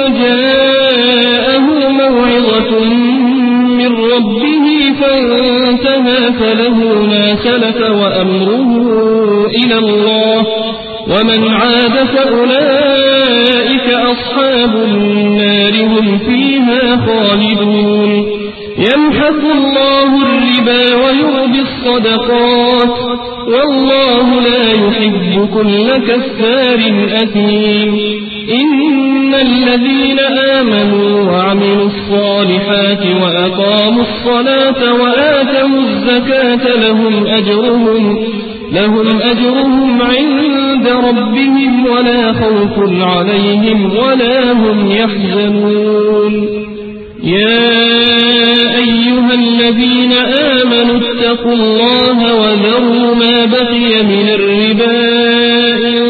[SPEAKER 1] جاءه موعظة من ربه فانتهى فله ما سلف وأمره إلى الله ومن عاد فأولئك أصحاب النار هم فيها خالدون يمحق الله الربا ويربي الصدقات والله لا يحب كل كفار أثيم إن الذين آمنوا وعملوا الصالحات وأقاموا الصلاة وآتوا الزكاة لهم أجرهم لهم أجرهم عند ربهم ولا خوف عليهم ولا هم يحزنون يا أيها الذين آمنوا اتقوا الله وذروا ما بقي من الربا إن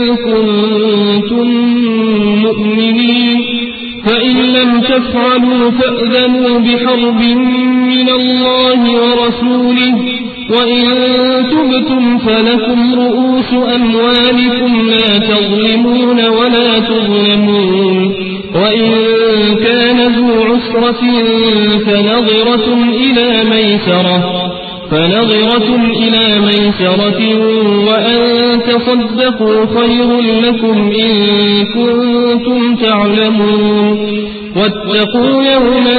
[SPEAKER 1] كنتم مؤمنين فإن لم تفعلوا فأذنوا بحرب من الله ورسوله وإن تبتم فلكم رؤوس أموالكم لا تظلمون ولا تظلمون وإن كان ذو عسرة فنظرة إلى ميسرة فنظرة إلى ميسرة وأن تصدقوا خير لكم إن كنتم تعلمون واتقوا يوما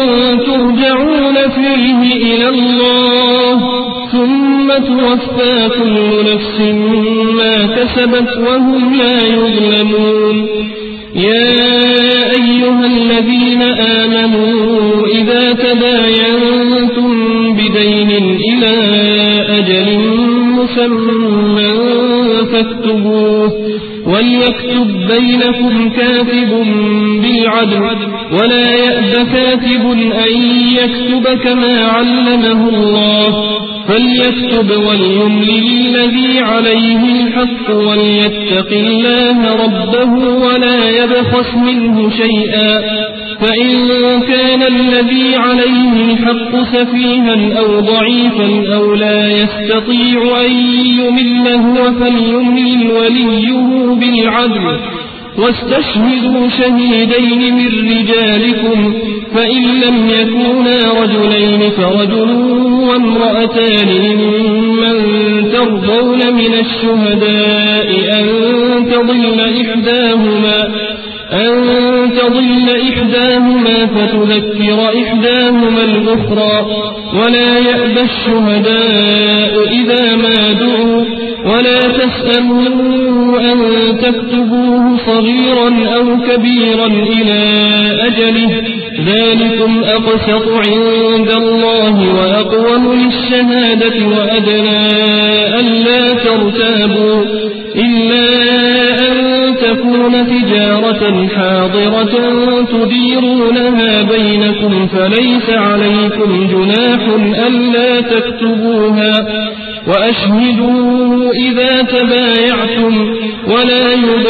[SPEAKER 1] ترجعون فيه إلى الله ثم توفى كل نفس ما كسبت وهم لا يظلمون يا أيها الذين آمنوا إذا تداينتم بدين إلى أجل مسمى فاكتبوه وليكتب بينكم كاتب بالعدل ولا يأب كاتب أن يكتب كما علمه الله فليكتب وليملل الذي عليه الحق وليتق الله ربه ولا يبخس منه شيئا فإن كان الذي عليه الحق سفيها أو ضعيفا أو لا يستطيع أن يمل هو فليملل وليه بالعدل واستشهدوا شهيدين من رجالكم فإن لم يكونا رجلين فرجل وامرأتان ممن ترضون من الشهداء أن تضل إحداهما أن تضل إحداهما فتذكر إحداهما الأخرى ولا يأبى الشهداء إذا ما دعوا ولا تسأموا أن تكتبوه صغيرا أو كبيرا إلى أجله ذلكم أقسط عند الله وأقوم للشهادة وأدنى ألا ترتابوا إلا أن تكون تجارة حاضرة تديرونها بينكم فليس عليكم جناح ألا تكتبوها وأشهدوا إذا تبايعتم ولا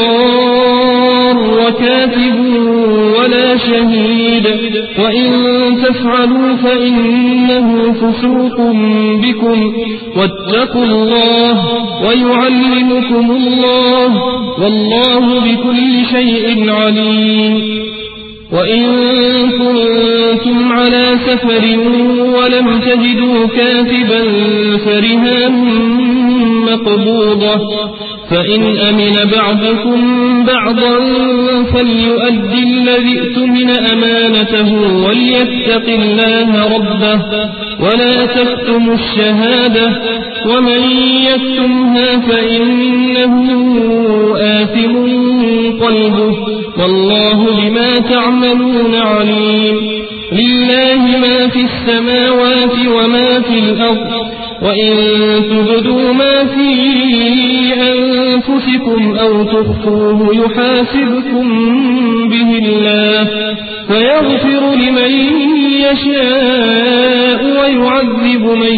[SPEAKER 1] يضار كاتب ولا شهيد وإن تفعلوا فإنه فسوق بكم واتقوا الله ويعلمكم الله والله بكل شيء عليم وإن كنتم على سفر ولم تجدوا كاتبا فرهان مقبوضة فإن أمن بعضكم بعضا فليؤدي الذي اؤتمن أمانته وليتق الله ربه ولا تكتموا الشهادة ومن يكتمها فإنه آثم قلبه والله بما تعملون عليم لله ما في السماوات وما في الأرض وإن تبدوا ما في أنفسكم أو تخفوه يحاسبكم به الله فيغفر لمن يشاء ويعذب من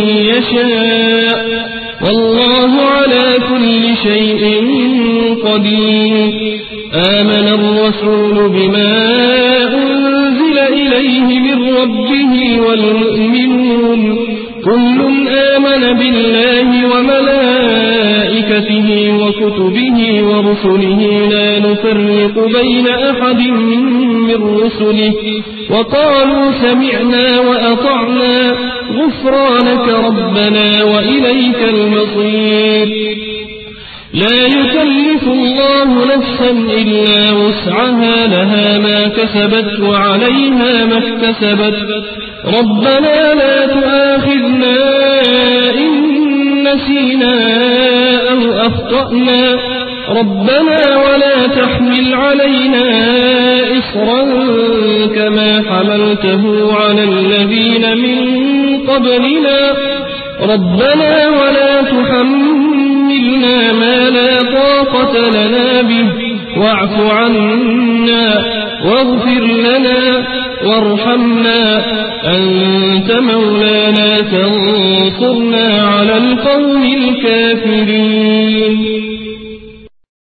[SPEAKER 1] يشاء والله على كل شيء قدير آمن الرسول بما أنزل إليه من ربه والمؤمنون كل آمن بالله وملائكته وكتبه ورسله لا نفرق بين أحد من رسله وقالوا سمعنا وأطعنا غفرانك ربنا وإليك المصير لا يكلف الله نفسا إلا وسعها لها ما كسبت وعليها ما اكتسبت ربنا لا تؤاخذنا إن نسينا أو أخطأنا ربنا ولا تحمل علينا إصرا كما حملته على الذين من قبلنا ربنا ولا تحملنا ما لا طاقة لنا به واعف عنا واغفر لنا وارحمنا أنت مولانا فانصرنا على القوم الكافرين